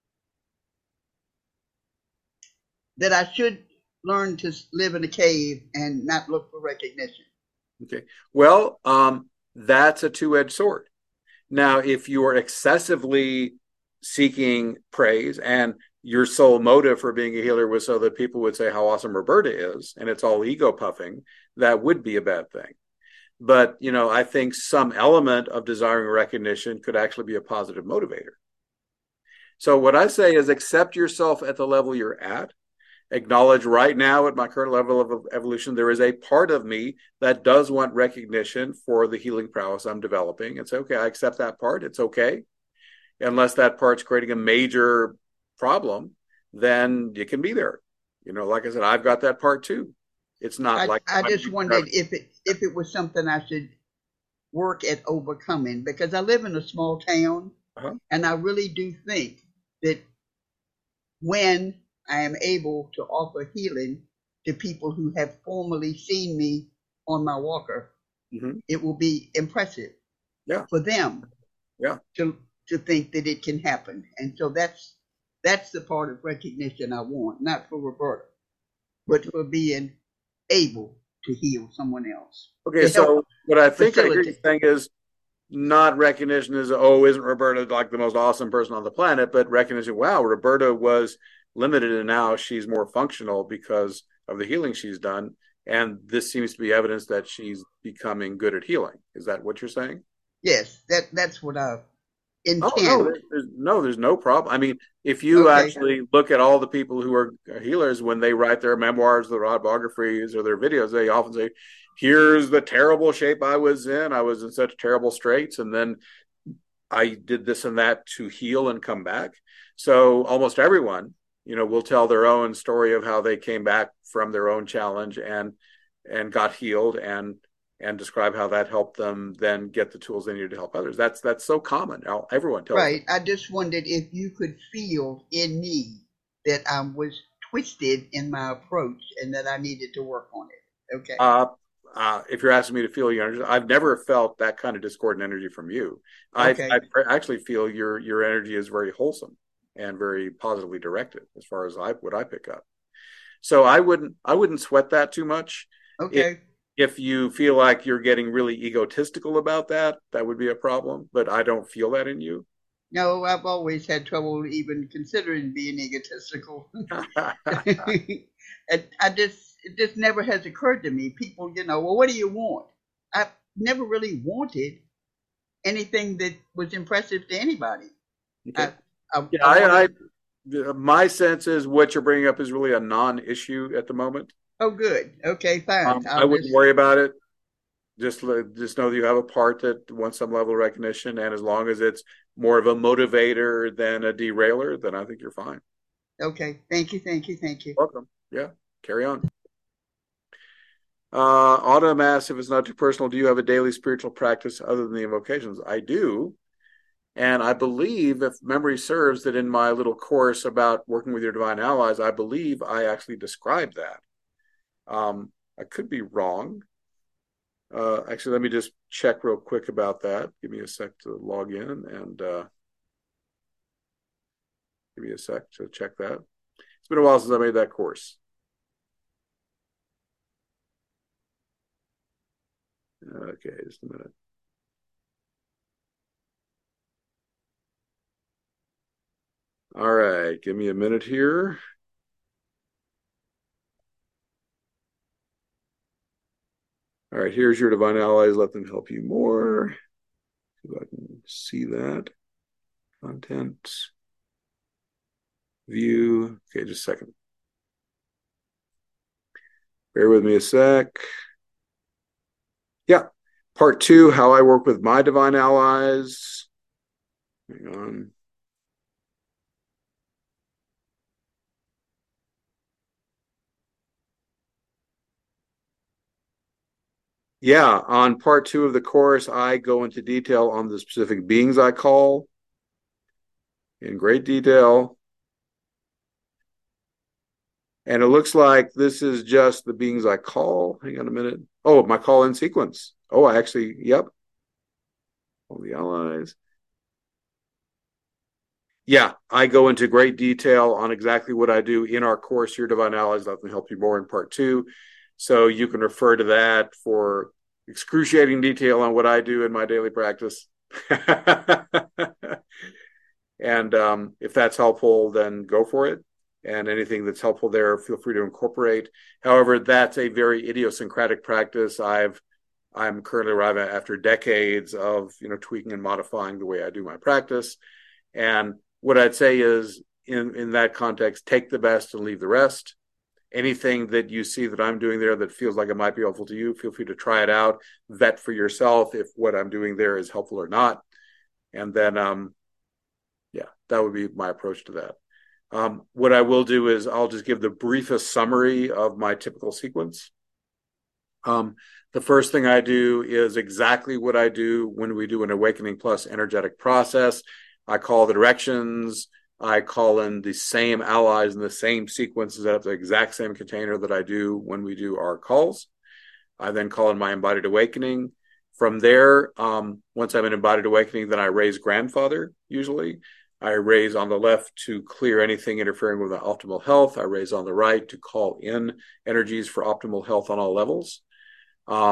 that I should learn to live in a cave and not look for recognition. Okay, well, um, that's a two-edged sword. Now, if you are excessively seeking praise and your sole motive for being a healer was so that people would say how awesome Roberta is, and it's all ego puffing, that would be a bad thing. But, you know, I think some element of desiring recognition could actually be a positive motivator. So what I say is accept yourself at the level you're at. Acknowledge right now at my current level of evolution, there is a part of me that does want recognition for the healing prowess I'm developing. And say, okay, I accept that part. It's okay. Unless that part's creating a major problem, then it can be there. You know, like I said, I've got that part too. It's not I, like I just wondered if it if it was something I should work at overcoming, because I live in a small town, uh-huh. and I really do think that when I am able to offer healing to people who have formerly seen me on my walker, mm-hmm. it will be impressive yeah. for them yeah. to to think that it can happen. And so that's that's the part of recognition I want, not for Roberta, but for being able to heal someone else. Okay, so what I think I hear you saying is not recognition as, oh, isn't Roberta like the most awesome person on the planet, but recognition, wow, Roberta was limited and now she's more functional because of the healing she's done. And this seems to be evidence that she's becoming good at healing. Is that what you're saying? Yes, that that's what I intend. Oh, no, there's, no, there's no problem. I mean, if you okay. actually look at all the people who are healers, when they write their memoirs, their autobiographies, or their videos, they often say, here's the terrible shape I was in. I was in such terrible straits. And then I did this and that to heal and come back. So almost everyone, you know, will tell their own story of how they came back from their own challenge and and got healed and and describe how that helped them then get the tools they needed to help others. That's that's so common. Now, everyone tells Right. them. I just wondered if you could feel in me that I was twisted in my approach and that I needed to work on it. Okay. Uh, uh, if you're asking me to feel your energy, I've never felt that kind of discordant energy from you. Okay. I, I actually feel your your energy is very wholesome and very positively directed as far as I what I pick up. So I wouldn't I wouldn't sweat that too much. Okay. If, if you feel like you're getting really egotistical about that, that would be a problem. But I don't feel that in you. No, I've always had trouble even considering being egotistical. And I just it just never has occurred to me. People, you know, well, what do you want? I've never really wanted anything that was impressive to anybody. Okay. I, I, yeah, I, I, I my sense is what you're bringing up is really a non-issue at the moment. Oh, good. Okay, fine. Um, I wouldn't just... worry about it. Just just know that you have a part that wants some level of recognition, and as long as it's more of a motivator than a derailer, then I think you're fine. Okay. Thank you. Thank you. Thank you. Welcome. Yeah. Carry on. Uh, Autumn asks, if it's not too personal, do you have a daily spiritual practice other than the invocations? I do. And I believe, if memory serves, that in my little course about working with your divine allies, I believe I actually described that. Um, I could be wrong. Uh, actually, let me just check real quick about that. Give me a sec to log in and uh, give me a sec to check that. It's been a while since I made that course. Okay, just a minute. All right, give me a minute here. All right, here's your divine allies. Let them help you more. See if I can see that. Content. View. Okay, just a second. Bear with me a sec. Yeah, part two, how I work with my divine allies. Hang on. Yeah, on part two of the course, I go into detail on the specific beings I call in great detail. And it looks like this is just the beings I call. Hang on a minute. Oh, my call in sequence. Oh, I actually, yep. All the allies. Yeah, I go into great detail on exactly what I do in our course, Your Divine Allies. Let them help you more in part two. So you can refer to that for excruciating detail on what I do in my daily practice. And um, if that's helpful, then go for it. And anything that's helpful there, feel free to incorporate. However, that's a very idiosyncratic practice. I've, I'm currently arriving after decades of, you know, tweaking and modifying the way I do my practice. And what I'd say is, in, in that context, take the best and leave the rest. Anything that you see that I'm doing there that feels like it might be helpful to you, feel free to try it out, vet for yourself if what I'm doing there is helpful or not. And then, um, yeah, that would be my approach to that. Um, what I will do is I'll just give the briefest summary of my typical sequence. Um, the first thing I do is exactly what I do when we do an Awakening Plus energetic process. I call the directions. I call in the same allies in the same sequences out of the exact same container that I do when we do our calls. I then call in my embodied awakening. From there, um, once I'm in embodied awakening, then I raise grandfather, usually. I raise on the left to clear anything interfering with the optimal health. I raise on the right to call in energies for optimal health on all levels. Um,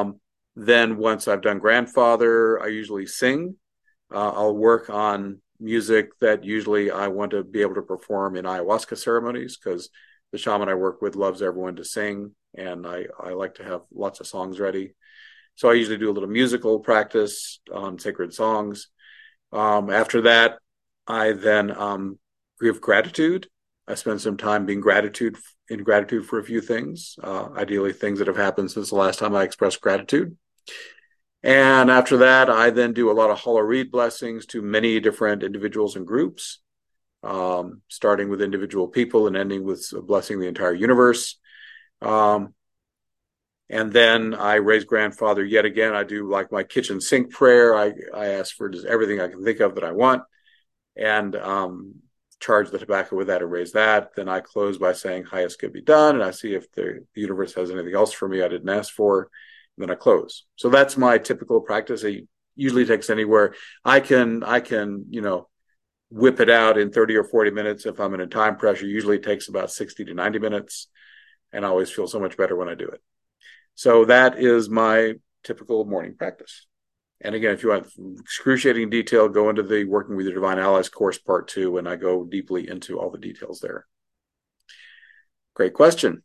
Then once I've done grandfather, I usually sing. Uh, I'll work on music that usually I want to be able to perform in ayahuasca ceremonies, because the shaman I work with loves everyone to sing, and I, I like to have lots of songs ready. So I usually do a little musical practice on sacred songs. Um, after that, I then um, give gratitude. I spend some time being gratitude in gratitude for a few things, uh, ideally things that have happened since the last time I expressed gratitude. And after that, I then do a lot of hollow reed blessings to many different individuals and groups, um, starting with individual people and ending with blessing the entire universe. Um, and then I raise grandfather yet again. I do like my kitchen sink prayer. I, I ask for just everything I can think of that I want, and um, charge the tobacco with that and raise that. Then I close by saying highest could be done, and I see if the, the universe has anything else for me I didn't ask for, and then I close. So that's my typical practice. It usually takes anywhere. I can, I can, you know, whip it out in thirty or forty minutes. If I'm in a time pressure, usually it takes about sixty to ninety minutes, and I always feel so much better when I do it. So that is my typical morning practice. And again, if you want excruciating detail, go into the Working with Your Divine Allies course, part two, and I go deeply into all the details there. Great question.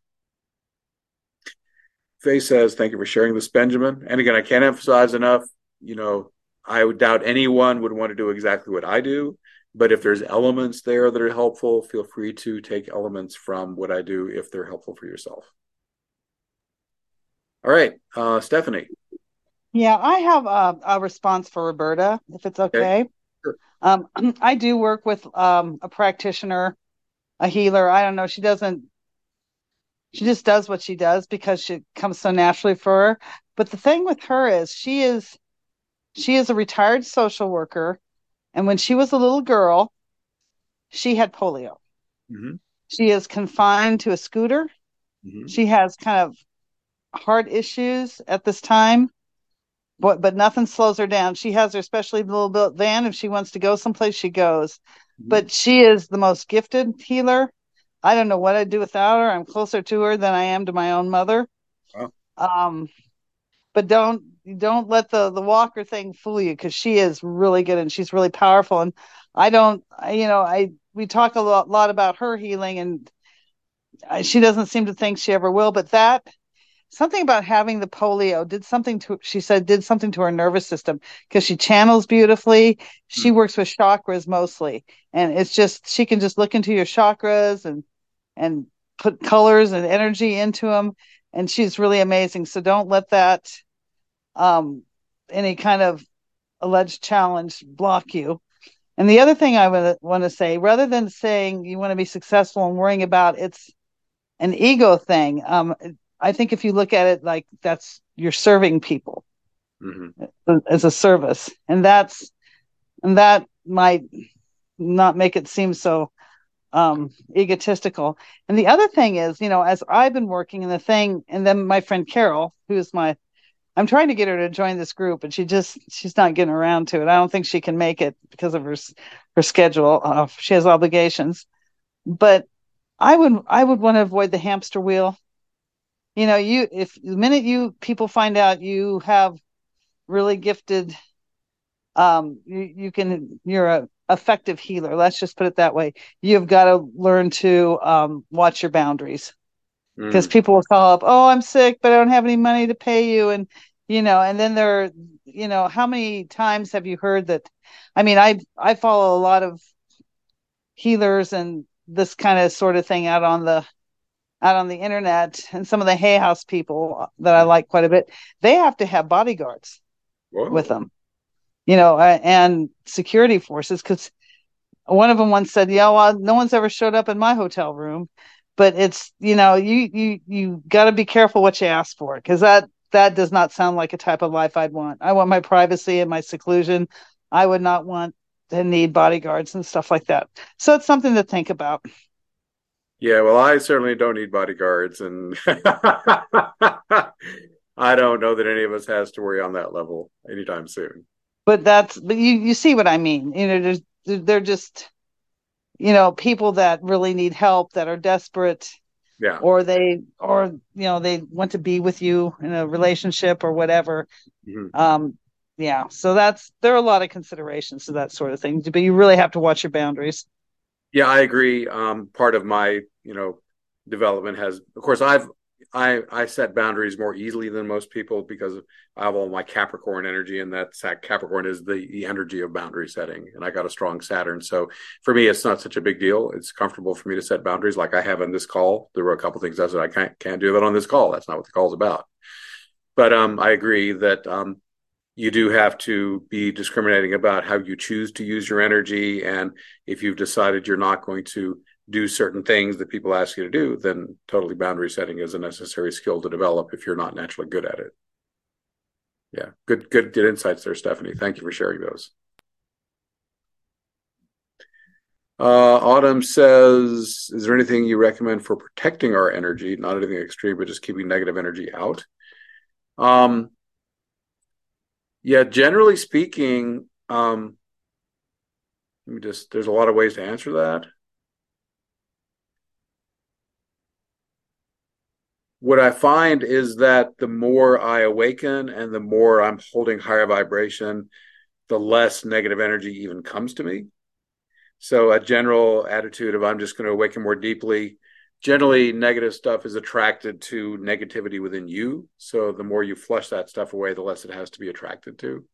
Faye says, thank you for sharing this, Benjamin. And again, I can't emphasize enough, you know, I would doubt anyone would want to do exactly what I do, but if there's elements there that are helpful, feel free to take elements from what I do if they're helpful for yourself. All right, uh, Stephanie. Yeah, I have a, a response for Roberta, if it's okay. Okay. Sure. Um, I do work with um, a practitioner, a healer. I don't know. She doesn't, she just does what she does because she comes so naturally for her. But the thing with her is she is, she is a retired social worker. And when she was a little girl, she had polio. Mm-hmm. She is confined to a scooter. Mm-hmm. She has kind of heart issues at this time, but but nothing slows her down. She has her specially little built van. If she wants to go someplace, she goes. Mm-hmm. But she is the most gifted healer. I don't know what I'd do without her. I'm closer to her than I am to my own mother. Wow. Um, but don't don't let the the walker thing fool you, because she is really good and she's really powerful. And I don't, I, you know, I we talk a lot, lot about her healing, and I, she doesn't seem to think she ever will. But that something about having the polio did something to, she said, did something to her nervous system, because she channels beautifully. She Mm-hmm. works with chakras mostly, and it's just she can just look into your chakras and and put colors and energy into them, and she's really amazing. So don't let that um any kind of alleged challenge block you. And the other thing I would want to say, rather than saying you want to be successful and worrying about it's an ego thing, um I think if you look at it like that's, you're serving people Mm-hmm. as a service, and that's, and that might not make it seem so um egotistical. And the other thing is, you know, as I've been working in the thing, and then my friend Carol, who's my, I'm trying to get her to join this group, and she just, she's not getting around to it. I don't think she can make it because of her her schedule. Uh, she has obligations. But I would I would want to avoid the hamster wheel. You know, you, if the minute you people find out you have really gifted, um you, you can, you're a effective healer, let's just put it that way, you've got to learn to um watch your boundaries, because Mm-hmm. people will call up, oh, I'm sick but I don't have any money to pay you, and you know, and then there, you know, how many times have you heard that? I mean, i i follow a lot of healers and this kind of sort of thing out on the out on the internet, and some of the Hay House people that I like quite a bit, they have to have bodyguards Whoa. with them, you know, uh, and security forces, because one of them once said, yeah, well, no one's ever showed up in my hotel room. But it's, you know, you you you got to be careful what you ask for, because that that does not sound like a type of life I'd want. I want my privacy and my seclusion. I would not want to need bodyguards and stuff like that. So it's something to think about. Yeah, well, I certainly don't need bodyguards, and I don't know that any of us has to worry on that level anytime soon. But that's, but you you see what I mean. You know, there's they're just, you know, people that really need help, that are desperate. Yeah. or they, or, you know, they want to be with you in a relationship or whatever. Mhm. Um, yeah. So that's, there are a lot of considerations to that sort of thing, but you really have to watch your boundaries. Yeah, I agree. Um, part of my, you know, development has, of course, I've I I set boundaries more easily than most people because I have all my Capricorn energy, and that Capricorn is the, the energy of boundary setting, and I got a strong Saturn. So for me, it's not such a big deal. It's comfortable for me to set boundaries, like I have in this call. There were a couple of things I said I can't can't do that on this call. That's not what the call's about. But um, I agree that um, you do have to be discriminating about how you choose to use your energy. And if you've decided you're not going to do certain things that people ask you to do, then totally boundary setting is a necessary skill to develop if you're not naturally good at it. Yeah, good, good, good insights there, Stephanie. Thank you for sharing those. Uh, Autumn says, is there anything you recommend for protecting our energy? Not anything extreme, but just keeping negative energy out. Um, yeah, generally speaking, um, let me just, there's a lot of ways to answer that. What I find is that the more I awaken and the more I'm holding higher vibration, the less negative energy even comes to me. So a general attitude of I'm just going to awaken more deeply. Generally, negative stuff is attracted to negativity within you. So the more you flush that stuff away, the less it has to be attracted to.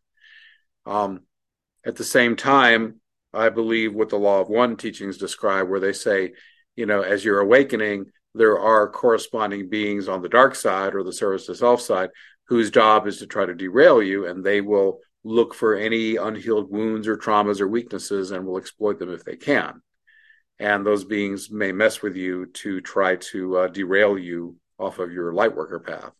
Um, at the same time, I believe what the law of one teachings describe, where they say, you know, as you're awakening, there are corresponding beings on the dark side or the service to self side whose job is to try to derail you, and they will look for any unhealed wounds or traumas or weaknesses and will exploit them if they can. And those beings may mess with you to try to uh, derail you off of your light worker path.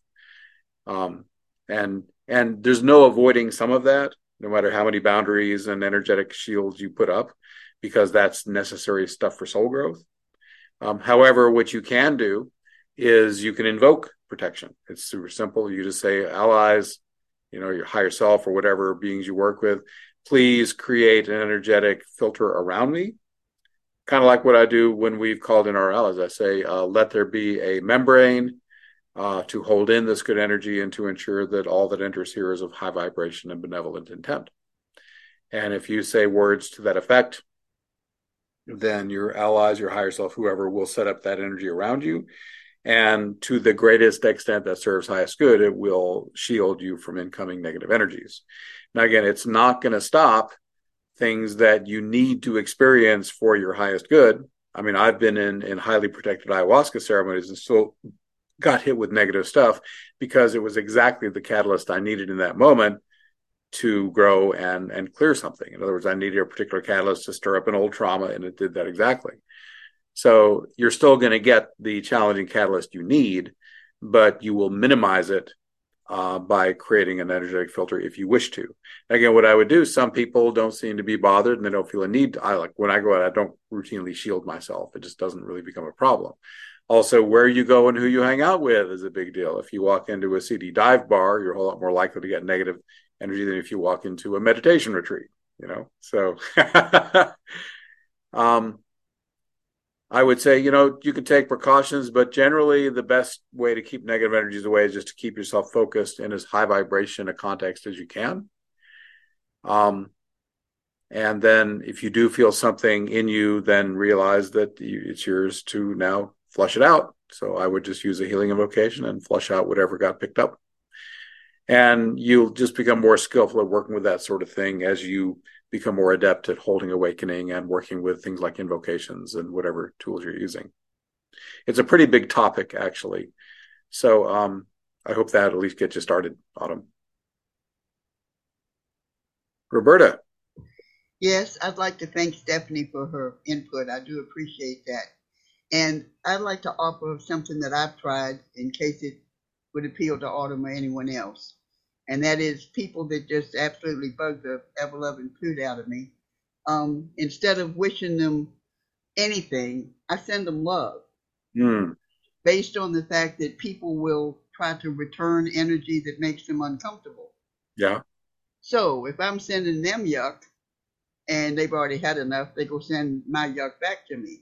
Um, and and there's no avoiding some of that, no matter how many boundaries and energetic shields you put up, because that's necessary stuff for soul growth. Um, however, what you can do is you can invoke protection. It's super simple. You just say, allies, you know, your higher self or whatever beings you work with, please create an energetic filter around me. Kind of like what I do when we've called in our allies. I say, uh, let there be a membrane uh, to hold in this good energy and to ensure that all that enters here is of high vibration and benevolent intent. And if you say words to that effect, then your allies, your higher self, whoever will set up that energy around you. And to the greatest extent that serves highest good, it will shield you from incoming negative energies. Now, again, it's not going to stop things that you need to experience for your highest good. I mean, I've been in, in highly protected ayahuasca ceremonies and still got hit with negative stuff because it was exactly the catalyst I needed in that moment to grow and and clear something. In other words, I needed a particular catalyst to stir up an old trauma, and it did that exactly. So you're still going to get the challenging catalyst you need, but you will minimize it uh, by creating an energetic filter if you wish to. Again, what I would do, some people don't seem to be bothered and they don't feel a need. To, I like when I go out, I don't routinely shield myself. It just doesn't really become a problem. Also, where you go and who you hang out with is a big deal. If you walk into a seedy dive bar, you're a whole lot more likely to get negative energy than if you walk into a meditation retreat, you know? So, um, I would say, you know, you can take precautions, but generally the best way to keep negative energies away is just to keep yourself focused in as high vibration a context as you can. Um, and then if you do feel something in you, then realize that you, it's yours to now flush it out. So I would just use a healing invocation and flush out whatever got picked up. And you'll just become more skillful at working with that sort of thing as you become more adept at holding awakening and working with things like invocations and whatever tools you're using. It's a pretty big topic, actually. So um, I hope that at least gets you started, Autumn. Roberta. Yes, I'd like to thank Stephanie for her input. I do appreciate that. And I'd like to offer something that I've tried in case it would appeal to Autumn or anyone else. And that is people that just absolutely bug the ever-loving food out of me. Um, instead of wishing them anything, I send them love. Mm. Based on the fact that people will try to return energy that makes them uncomfortable. Yeah. So if I'm sending them yuck and they've already had enough, they go send my yuck back to me.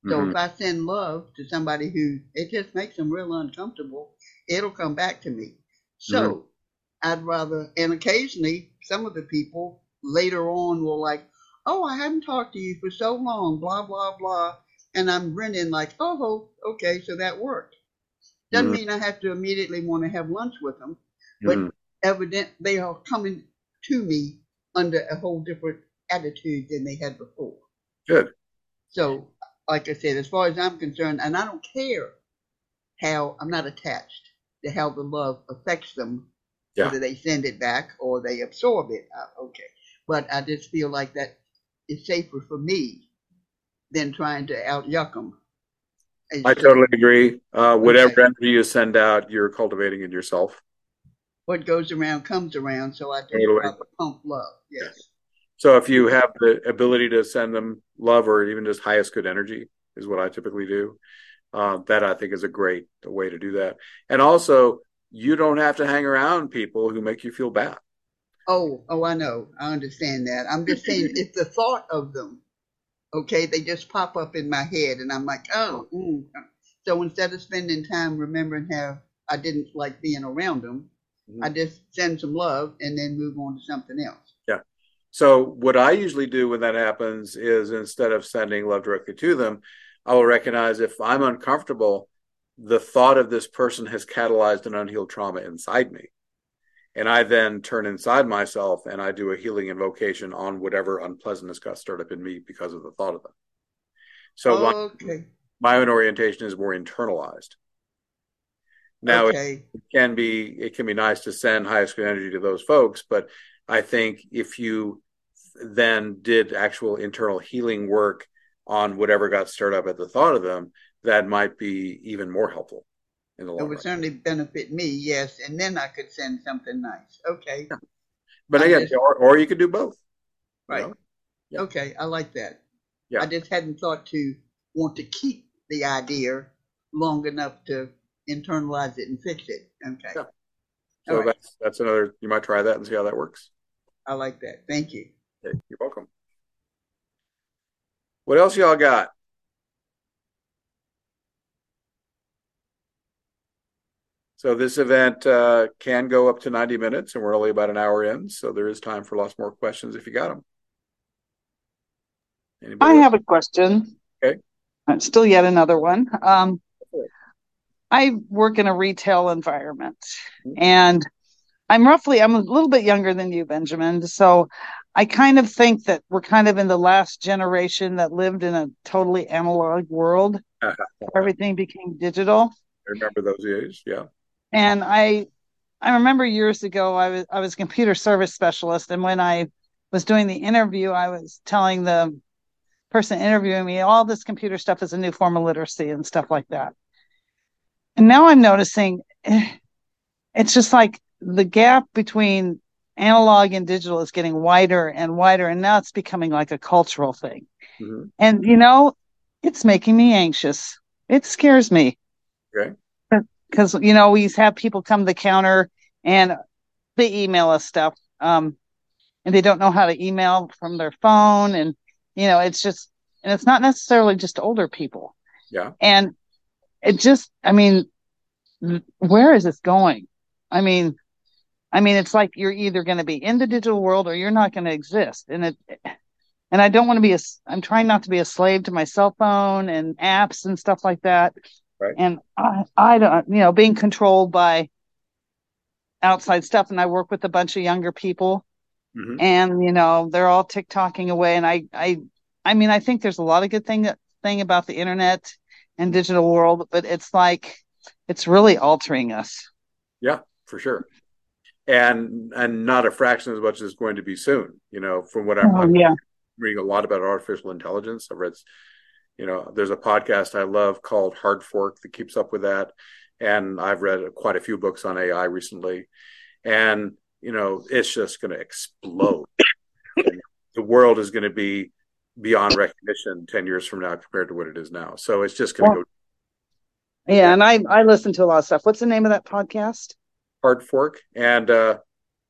So Mhm. if I send love to somebody who it just makes them real uncomfortable, it'll come back to me. Mhm. So I'd rather, and occasionally some of the people later on will like, oh, I haven't talked to you for so long, blah, blah, blah. And I'm grinning like, oh, okay, so that worked. Doesn't Mhm. mean I have to immediately want to have lunch with them, but Mhm. evident they are coming to me under a whole different attitude than they had before. Good. So, like I said, as far as I'm concerned, and I don't care how, I'm not attached to how the love affects them, Yeah. whether they send it back or they absorb it. Uh, okay. But I just feel like that is safer for me than trying to out yuck them. I It's just, totally agree. Uh, whatever okay. energy you send out, you're cultivating it yourself. What goes around comes around, so I just Totally. rather pump love. Yeah. Yes. So if you have the ability to send them love or even just highest good energy is what I typically do. Uh, that I think is a great way to do that. And also, you don't have to hang around people who make you feel bad. Oh, oh, I know. I understand that. I'm just saying, it's the thought of them. Okay, they just pop up in my head, and I'm like, oh. Mm. So instead of spending time remembering how I didn't like being around them, Mm-hmm. I just send some love and then move on to something else. Yeah. So what I usually do when that happens is instead of sending love directly to them, I will recognize if I'm uncomfortable, the thought of this person has catalyzed an unhealed trauma inside me. And I then turn inside myself and I do a healing invocation on whatever unpleasantness got stirred up in me because of the thought of them. So my, Okay. my own orientation is more internalized. Now Okay. it can be it can be nice to send highest good energy to those folks, but I think if you then did actual internal healing work on whatever got stirred up at the thought of them, that might be even more helpful in the It long would run. certainly benefit me, yes, and then I could send something nice. Okay. Yeah. But I'm again, just or, or you could do both. You right. know? Yeah. Okay, I like that. Yeah. I just hadn't thought to want to keep the idea long enough to internalize it and fix it. Okay. Yeah. All So right. that's that's another. You might try that and see how that works. I like that. Thank you. Okay, you're welcome. What else y'all got? So this event uh, can go up to ninety minutes, and we're only about an hour in, so there is time for lots more questions if you got them. Anybody I else? have a question. Okay. Uh, Still yet another one. Um, I work in a retail environment, and I'm roughly, I'm a little bit younger than you, Benjamin. So I kind of think that we're kind of in the last generation that lived in a totally analog world. Everything became digital. I remember those days. Yeah. And I I remember years ago I was I was a computer service specialist, and when I was doing the interview, I was telling the person interviewing me all this computer stuff is a new form of literacy and stuff like that. And now I'm noticing eh, it's just like the gap between analog and digital is getting wider and wider, and now it's becoming like a cultural thing. Mm-hmm. And you know, it's making me anxious. It scares me. Okay. Because you know, we have people come to the counter and they email us stuff. Um, and they don't know how to email from their phone. And, you know, it's just, and it's not necessarily just older people. Yeah. And it just, I mean, where is this going? I mean, I mean, it's like you're either going to be in the digital world or you're not going to exist. And it, and I don't want to be a, I'm trying not to be a slave to my cell phone and apps and stuff like that. Right. And I, I don't, you know, being controlled by outside stuff. And I work with a bunch of younger people. Mm-hmm. And, you know, they're all TikToking away. And I, I, I mean, I think there's a lot of good thing, thing about the internet and digital world, but it's like, it's really altering us. Yeah, for sure. And, and not a fraction as much as it's going to be soon, you know, from what I'm, oh, I'm yeah. reading a lot about artificial intelligence. I've read, you know, there's a podcast I love called Hard Fork that keeps up with that. And I've read quite a few books on A I recently. And, you know, it's just going to explode. The world is going to be beyond recognition ten years from now compared to what it is now. So it's just going to well, go. Yeah, and I, I listen to a lot of stuff. What's the name of that podcast? Hard Fork. And uh,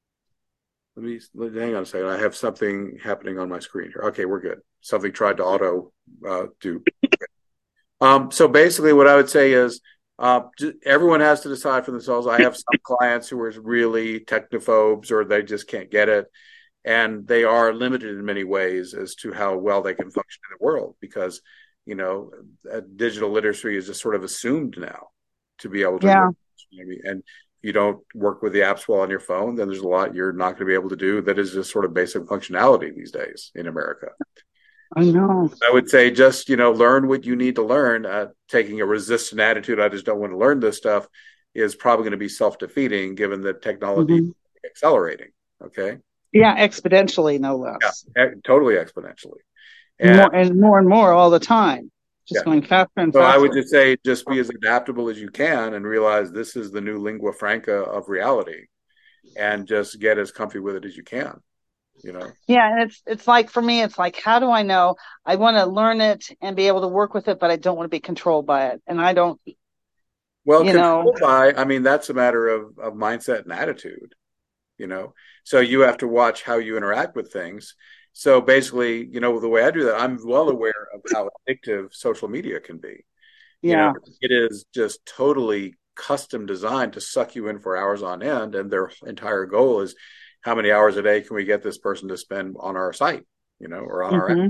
let me hang on a second. I have something happening on my screen here. Okay, we're good. Something tried to auto uh, do. Um, so basically, what I would say is uh, everyone has to decide for themselves. I have some clients who are really technophobes or they just can't get it. And they are limited in many ways as to how well they can function in the world because, you know, digital literacy is just sort of assumed now to be able to. Yeah. Really, and you don't work with the apps well on your phone, then there's a lot you're not going to be able to do that is just sort of basic functionality these days in America. I know. I would say just, you know, learn what you need to learn. Uh, taking a resistant attitude, I just don't want to learn this stuff, is probably going to be self-defeating given that technology Mm-hmm. is accelerating. Okay. Yeah, exponentially, no less. Yeah, totally exponentially. And more and more and more all the time, just yeah. going faster and so faster. I would just say, just be as adaptable as you can and realize this is the new lingua franca of reality, and just get as comfy with it as you can. You know. Yeah, and it's it's like for me, it's like, how do I know? I want to learn it and be able to work with it, but I don't want to be controlled by it, and I don't. Well, you controlled know, by, I mean, that's a matter of of mindset and attitude. You know, so you have to watch how you interact with things. So basically, you know, the way I do that, I'm well aware of how addictive social media can be. You yeah, know, it is just totally custom designed to suck you in for hours on end. And their entire goal is how many hours a day can we get this person to spend on our site, you know, or on our app. mm-hmm.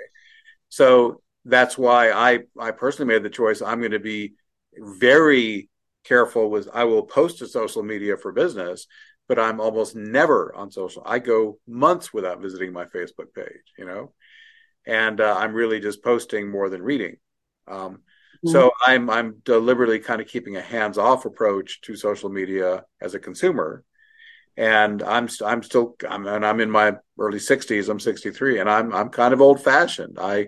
So that's why I, I personally made the choice. I'm going to be very careful with, I will post to social media for business, but I'm almost never on social. I go months without visiting my Facebook page, you know, and uh, I'm really just posting more than reading. Um, Mm-hmm. So I'm I'm deliberately kind of keeping a hands-off approach to social media as a consumer, and I'm I'm still I'm and I'm in my early sixties. I'm sixty-three, and I'm I'm kind of old-fashioned. I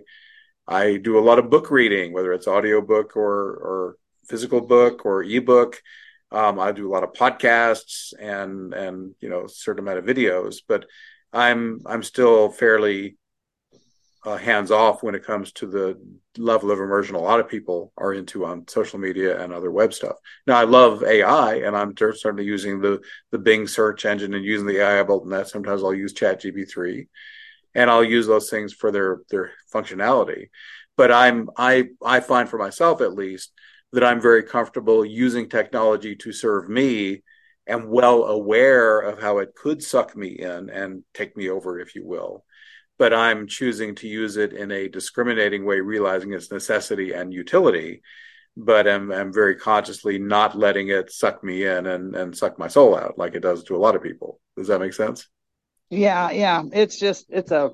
I do a lot of book reading, whether it's audiobook or or physical book or ebook. Um, I do a lot of podcasts and and you know a certain amount of videos, but I'm I'm still fairly uh, hands off when it comes to the level of immersion a lot of people are into on social media and other web stuff. Now, I love A I, and I'm certainly using the the Bing search engine and using the A I about that. Sometimes I'll use Chat G P T three, and I'll use those things for their their functionality. But I'm I I find for myself at least that I'm very comfortable using technology to serve me, and well aware of how it could suck me in and take me over, if you will. But I'm choosing to use it in a discriminating way, realizing its necessity and utility. But I'm, I'm very consciously not letting it suck me in and, and suck my soul out like it does to a lot of people. Does that make sense? Yeah, yeah. It's just it's a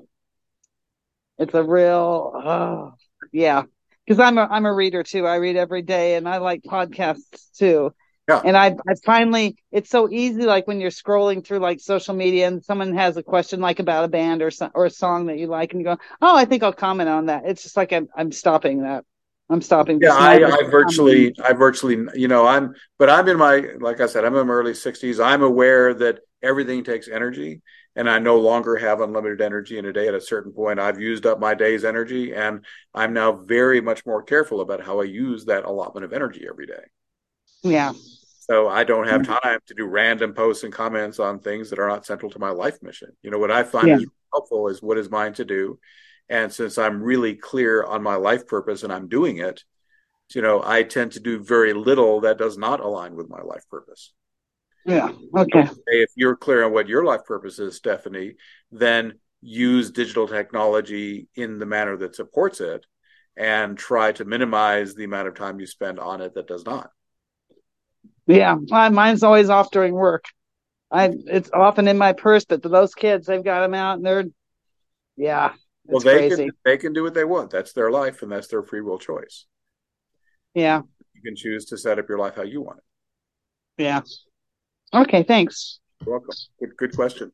it's a real oh, yeah. Because I'm a I'm a reader too. I read every day, and I like podcasts too. Yeah. And I I finally it's so easy, like when you're scrolling through like social media and someone has a question like about a band or some, or a song that you like, and you go, oh, I think I'll comment on that. It's just like I'm I'm stopping that. I'm stopping Yeah, this I, moment. I virtually, I virtually, you know, I'm, but I'm in my, like I said, I'm in my early sixties. I'm aware that everything takes energy, and I no longer have unlimited energy in a day. At a certain point, I've used up my day's energy, and I'm now very much more careful about how I use that allotment of energy every day. Yeah. So I don't have time to do random posts and comments on things that are not central to my life mission. You know, what I find Yeah. is helpful is what is mine to do. And since I'm really clear on my life purpose and I'm doing it, you know, I tend to do very little that does not align with my life purpose. Yeah. Okay. So if you're clear on what your life purpose is, Stephanie, then use digital technology in the manner that supports it and try to minimize the amount of time you spend on it that does not. Yeah. Well, mine's always off during work. I it's often in my purse, but those kids, they've got them out, and they're yeah. Well, It's they crazy. can they can do what they want. That's their life, and that's their free will choice. Yeah. You can choose to set up your life how you want it. Yeah. Okay. Thanks. You're welcome. Good, good question.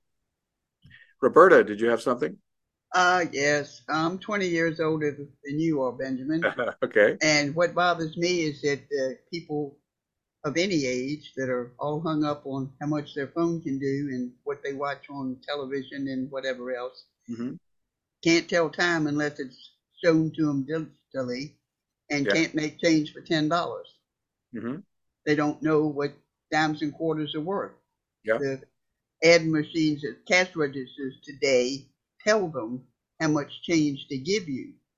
Roberta, did you have something? Uh, yes, I'm twenty years older than you are, Benjamin. Okay. And what bothers me is that uh, people of any age that are all hung up on how much their phone can do and what they watch on television and whatever else Mm-hmm. can't tell time unless it's shown to them digitally, and Yeah. can't make change for ten dollars. Mm-hmm. They don't know what dimes and quarters are worth. Yeah. The ad machines at cash registers today tell them how much change to give you.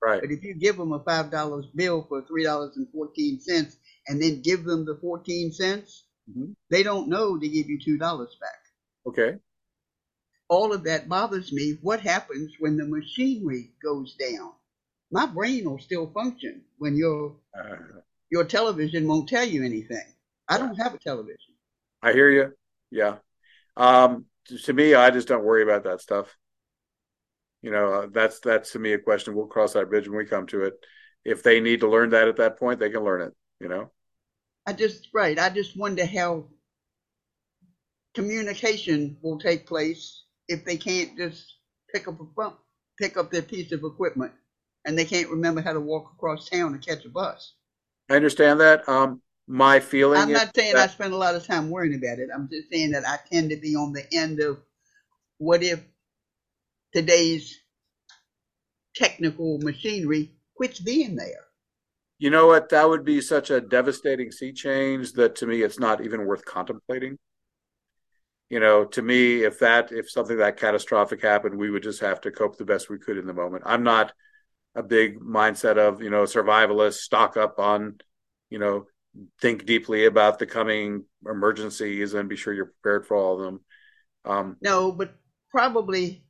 Right. But if you give them a five dollar bill for three dollars and fourteen cents and then give them the fourteen cents, mm-hmm. they don't know to give you two dollars back. Okay. All of that bothers me. What happens when the machinery goes down? My brain will still function when your uh, your television won't tell you anything. I don't have a television. I hear you. Yeah. Um, to me, I just don't worry about that stuff. You know, uh, that's that's to me a question. We'll cross that bridge when we come to it. If they need to learn that at that point, they can learn it. You know. I just right. I just wonder how communication will take place if they can't just pick up a bump, pick up their piece of equipment, and they can't remember how to walk across town and catch a bus. I understand that. Um, my feeling. I'm not saying that- I spend a lot of time worrying about it. I'm just saying that I tend to be on the end of what if today's technical machinery quits being there. You know what? That would be such a devastating sea change that to me, it's not even worth contemplating. You know, to me, if that, if something that catastrophic happened, we would just have to cope the best we could in the moment. I'm not a big mindset of, you know, survivalist, stock up on, you know, think deeply about the coming emergencies and be sure you're prepared for all of them. Um, no, but probably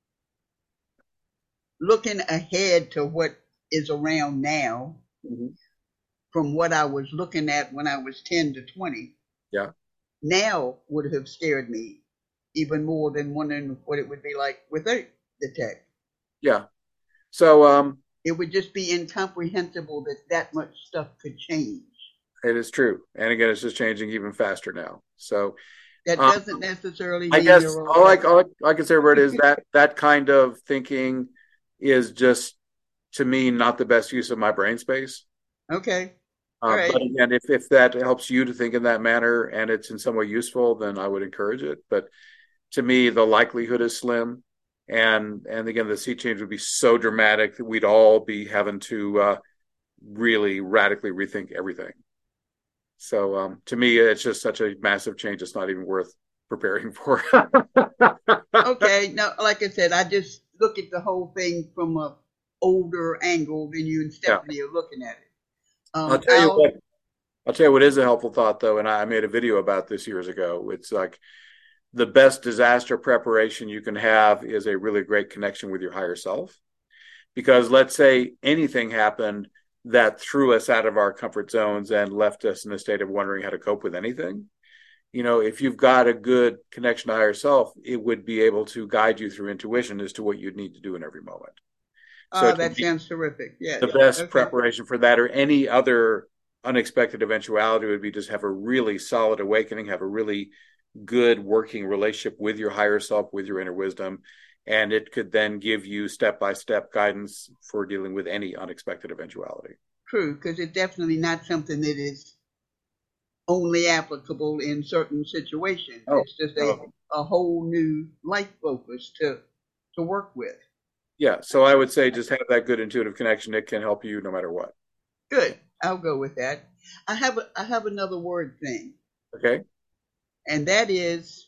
looking ahead to what is around now, mm-hmm. from what I was looking at when I was ten to twenty. Yeah. Now would have scared me even more than wondering what it would be like without the tech. Yeah. So um, it would just be incomprehensible that that much stuff could change. It is true. And again, it's just changing even faster now. So that um, doesn't necessarily I mean guess you're all I, all I can say about it is that that kind of thinking is just, to me, not the best use of my brain space. Okay. Uh, All right. But again, if, if that helps you to think in that manner and it's in some way useful, then I would encourage it. But to me, the likelihood is slim. And and again, the sea change would be so dramatic that we'd all be having to uh, really radically rethink everything. So um, to me, it's just such a massive change. It's not even worth preparing for. Okay. No, like I said, I just look at the whole thing from a older angle than you and Stephanie yeah. are looking at it. Um, I'll tell you I'll, what. I'll tell you what is a helpful thought, though, and I made a video about this years ago. It's like the best disaster preparation you can have is a really great connection with your higher self. Because let's say anything happened that threw us out of our comfort zones and left us in a state of wondering how to cope with anything. You know, if you've got a good connection to higher self, it would be able to guide you through intuition as to what you'd need to do in every moment. So oh, that sounds terrific. Yeah. The yeah. best okay. preparation for that or any other unexpected eventuality would be just have a really solid awakening, have a really good working relationship with your higher self, with your inner wisdom. And it could then give you step-by-step guidance for dealing with any unexpected eventuality. True, because it's definitely not something that is only applicable in certain situations. Oh, it's just a, oh. a whole new life focus to to work with. Yeah, so I would say just have that good intuitive connection. It can help you no matter what. Good, I'll go with that. I have a, I have another word thing. Okay. And that is,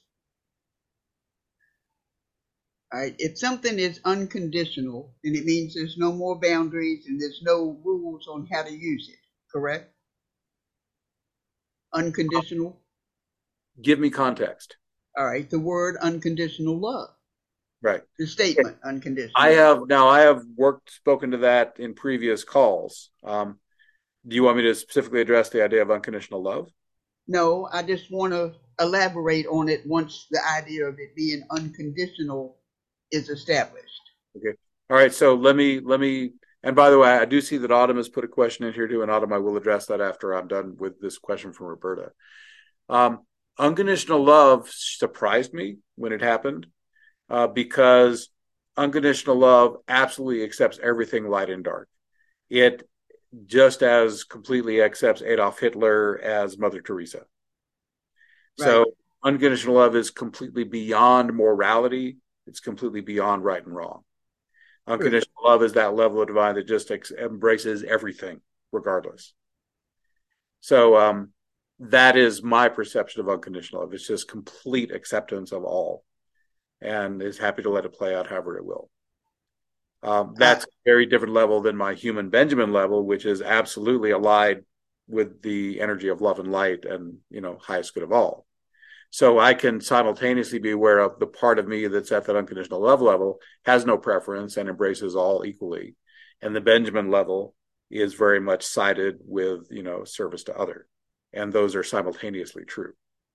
all right, if something is unconditional, then it means there's no more boundaries and there's no rules on how to use it, correct? Unconditional? Give me context. All right, the word unconditional love. Right. The statement, unconditional. I have, now I have worked, spoken to that in previous calls. Um, do you want me to specifically address the idea of unconditional love? No, I just want to elaborate on it once the idea of it being unconditional is established. Okay. All right. So let me, let me, and by the way, I do see that Autumn has put a question in here too, and Autumn, I will address that after I'm done with this question from Roberta. Um, unconditional love surprised me when it happened uh, because unconditional love absolutely accepts everything light and dark. It just as completely accepts Adolf Hitler as Mother Teresa. Right. So unconditional love is completely beyond morality. It's completely beyond right and wrong. Unconditional True. Love is that level of divine that just ex- embraces everything, regardless. So um, that is my perception of unconditional love. It's just complete acceptance of all, and is happy to let it play out however it will. Um, that's a very different level than my human Benjamin level, which is absolutely allied with the energy of love and light and, you know, highest good of all. So I can simultaneously be aware of the part of me that's at that unconditional love level, has no preference and embraces all equally. And the Benjamin level is very much sided with, you know, service to other. And those are simultaneously true.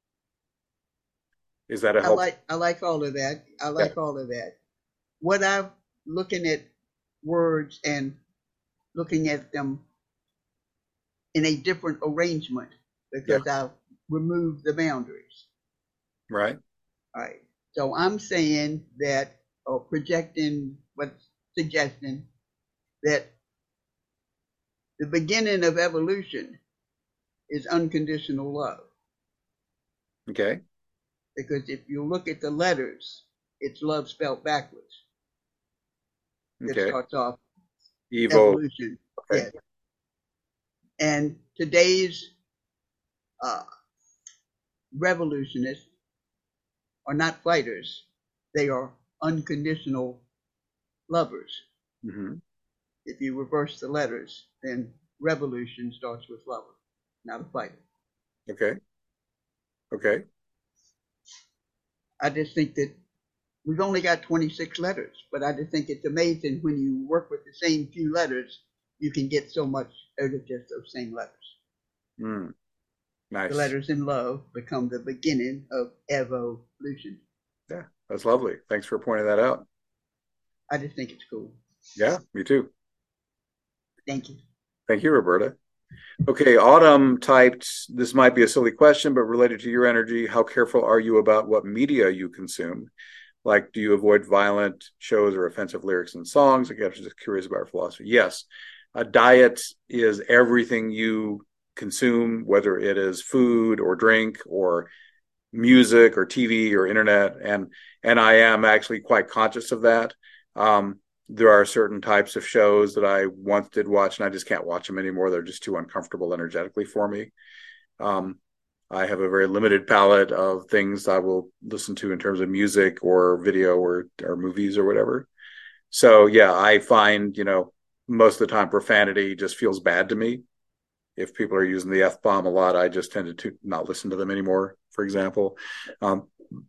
Is that a help? I like I like all of that. I like yeah. all of that. What I'm looking at words and looking at them in a different arrangement because yeah. I've removed the boundaries. Right. All right. So I'm saying that, or projecting, what's suggesting that the beginning of evolution is unconditional love. Okay. Because if you look at the letters, it's love spelled backwards. Okay. It starts off Evo. Evolution. Okay. Yeah. And today's uh, revolutionists are not fighters. They are unconditional lovers. Mm-hmm. If you reverse the letters, then revolution starts with lover, not a fighter. Okay. Okay. I just think that we've only got twenty-six letters, but I just think it's amazing when you work with the same few letters, you can get so much out of just those same letters. Mm. Nice. The letters in love become the beginning of evolution. Yeah, that's lovely. Thanks for pointing that out. I just think it's cool. Yeah, me too. Thank you. Thank you, Roberta. Okay, Autumn typed, this might be a silly question, but related to your energy, how careful are you about what media you consume? Like, do you avoid violent shows or offensive lyrics and songs? Like, I'm just curious about our philosophy. Yes, a diet is everything you consume, whether it is food or drink or music or T V or internet. And, and I am actually quite conscious of that. Um, There are certain types of shows that I once did watch and I just can't watch them anymore. They're just too uncomfortable energetically for me. Um, I have a very limited palette of things I will listen to in terms of music or video or, or movies or whatever. So yeah, I find, you know, most of the time profanity just feels bad to me. If people are using the F-bomb a lot, I just tend to not listen to them anymore, for example. Um,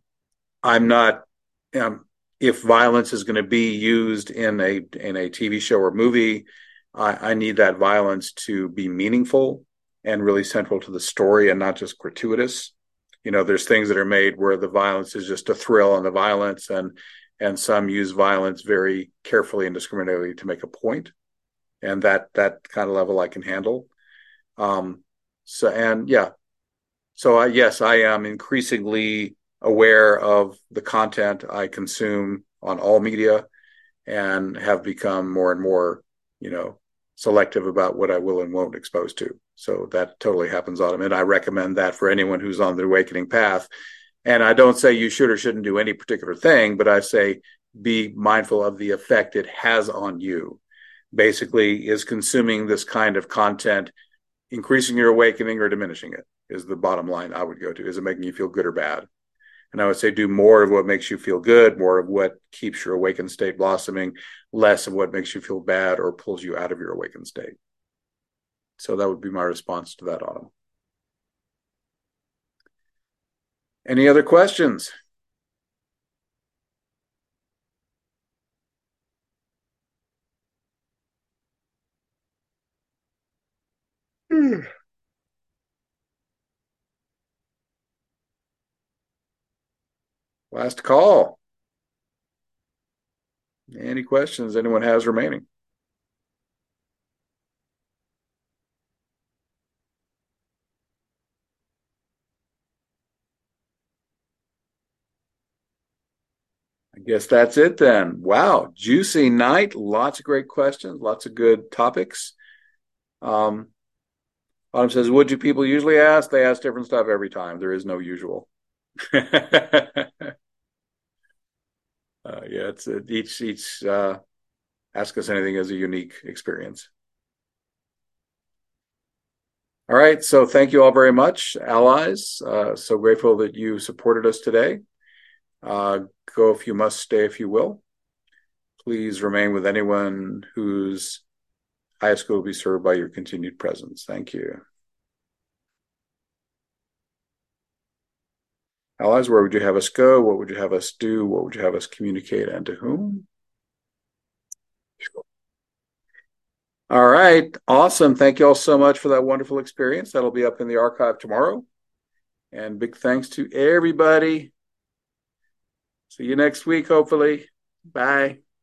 I'm not... Um, If violence is going to be used in a in a T V show or movie, I, I need that violence to be meaningful and really central to the story and not just gratuitous. You know, there's things that are made where the violence is just a thrill on the violence, and and some use violence very carefully and discriminatingly to make a point. And that that kind of level I can handle. Um, so and yeah, so I, yes, I am increasingly aware of the content I consume on all media and have become more and more, you know, selective about what I will and won't expose to. So that totally happens, Autumn. And I recommend that for anyone who's on the awakening path. And I don't say you should or shouldn't do any particular thing, but I say be mindful of the effect it has on you. Basically, is consuming this kind of content increasing your awakening or diminishing it is the bottom line I would go to. Is it making you feel good or bad? And I would say do more of what makes you feel good, more of what keeps your awakened state blossoming, less of what makes you feel bad or pulls you out of your awakened state. So that would be my response to that, Autumn. Any other questions? Hmm. Last call. Any questions anyone has remaining? I guess that's it then. Wow, juicy night. Lots of great questions. Lots of good topics. Um, Autumn says, what do people usually ask? They ask different stuff every time. There is no usual. Uh, yeah, it's uh, each each uh, Ask Us Anything is a unique experience. All right, so thank you all very much, allies. Uh, so grateful that you supported us today. Uh, go if you must, stay if you will. please remain with anyone whose highest good will be served by your continued presence. Thank you. Allies, where would you have us go? What would you have us do? What would you have us communicate, and to whom? All right. Awesome. Thank you all so much for that wonderful experience. That'll be up in the archive tomorrow. And big thanks to everybody. See you next week, hopefully. Bye.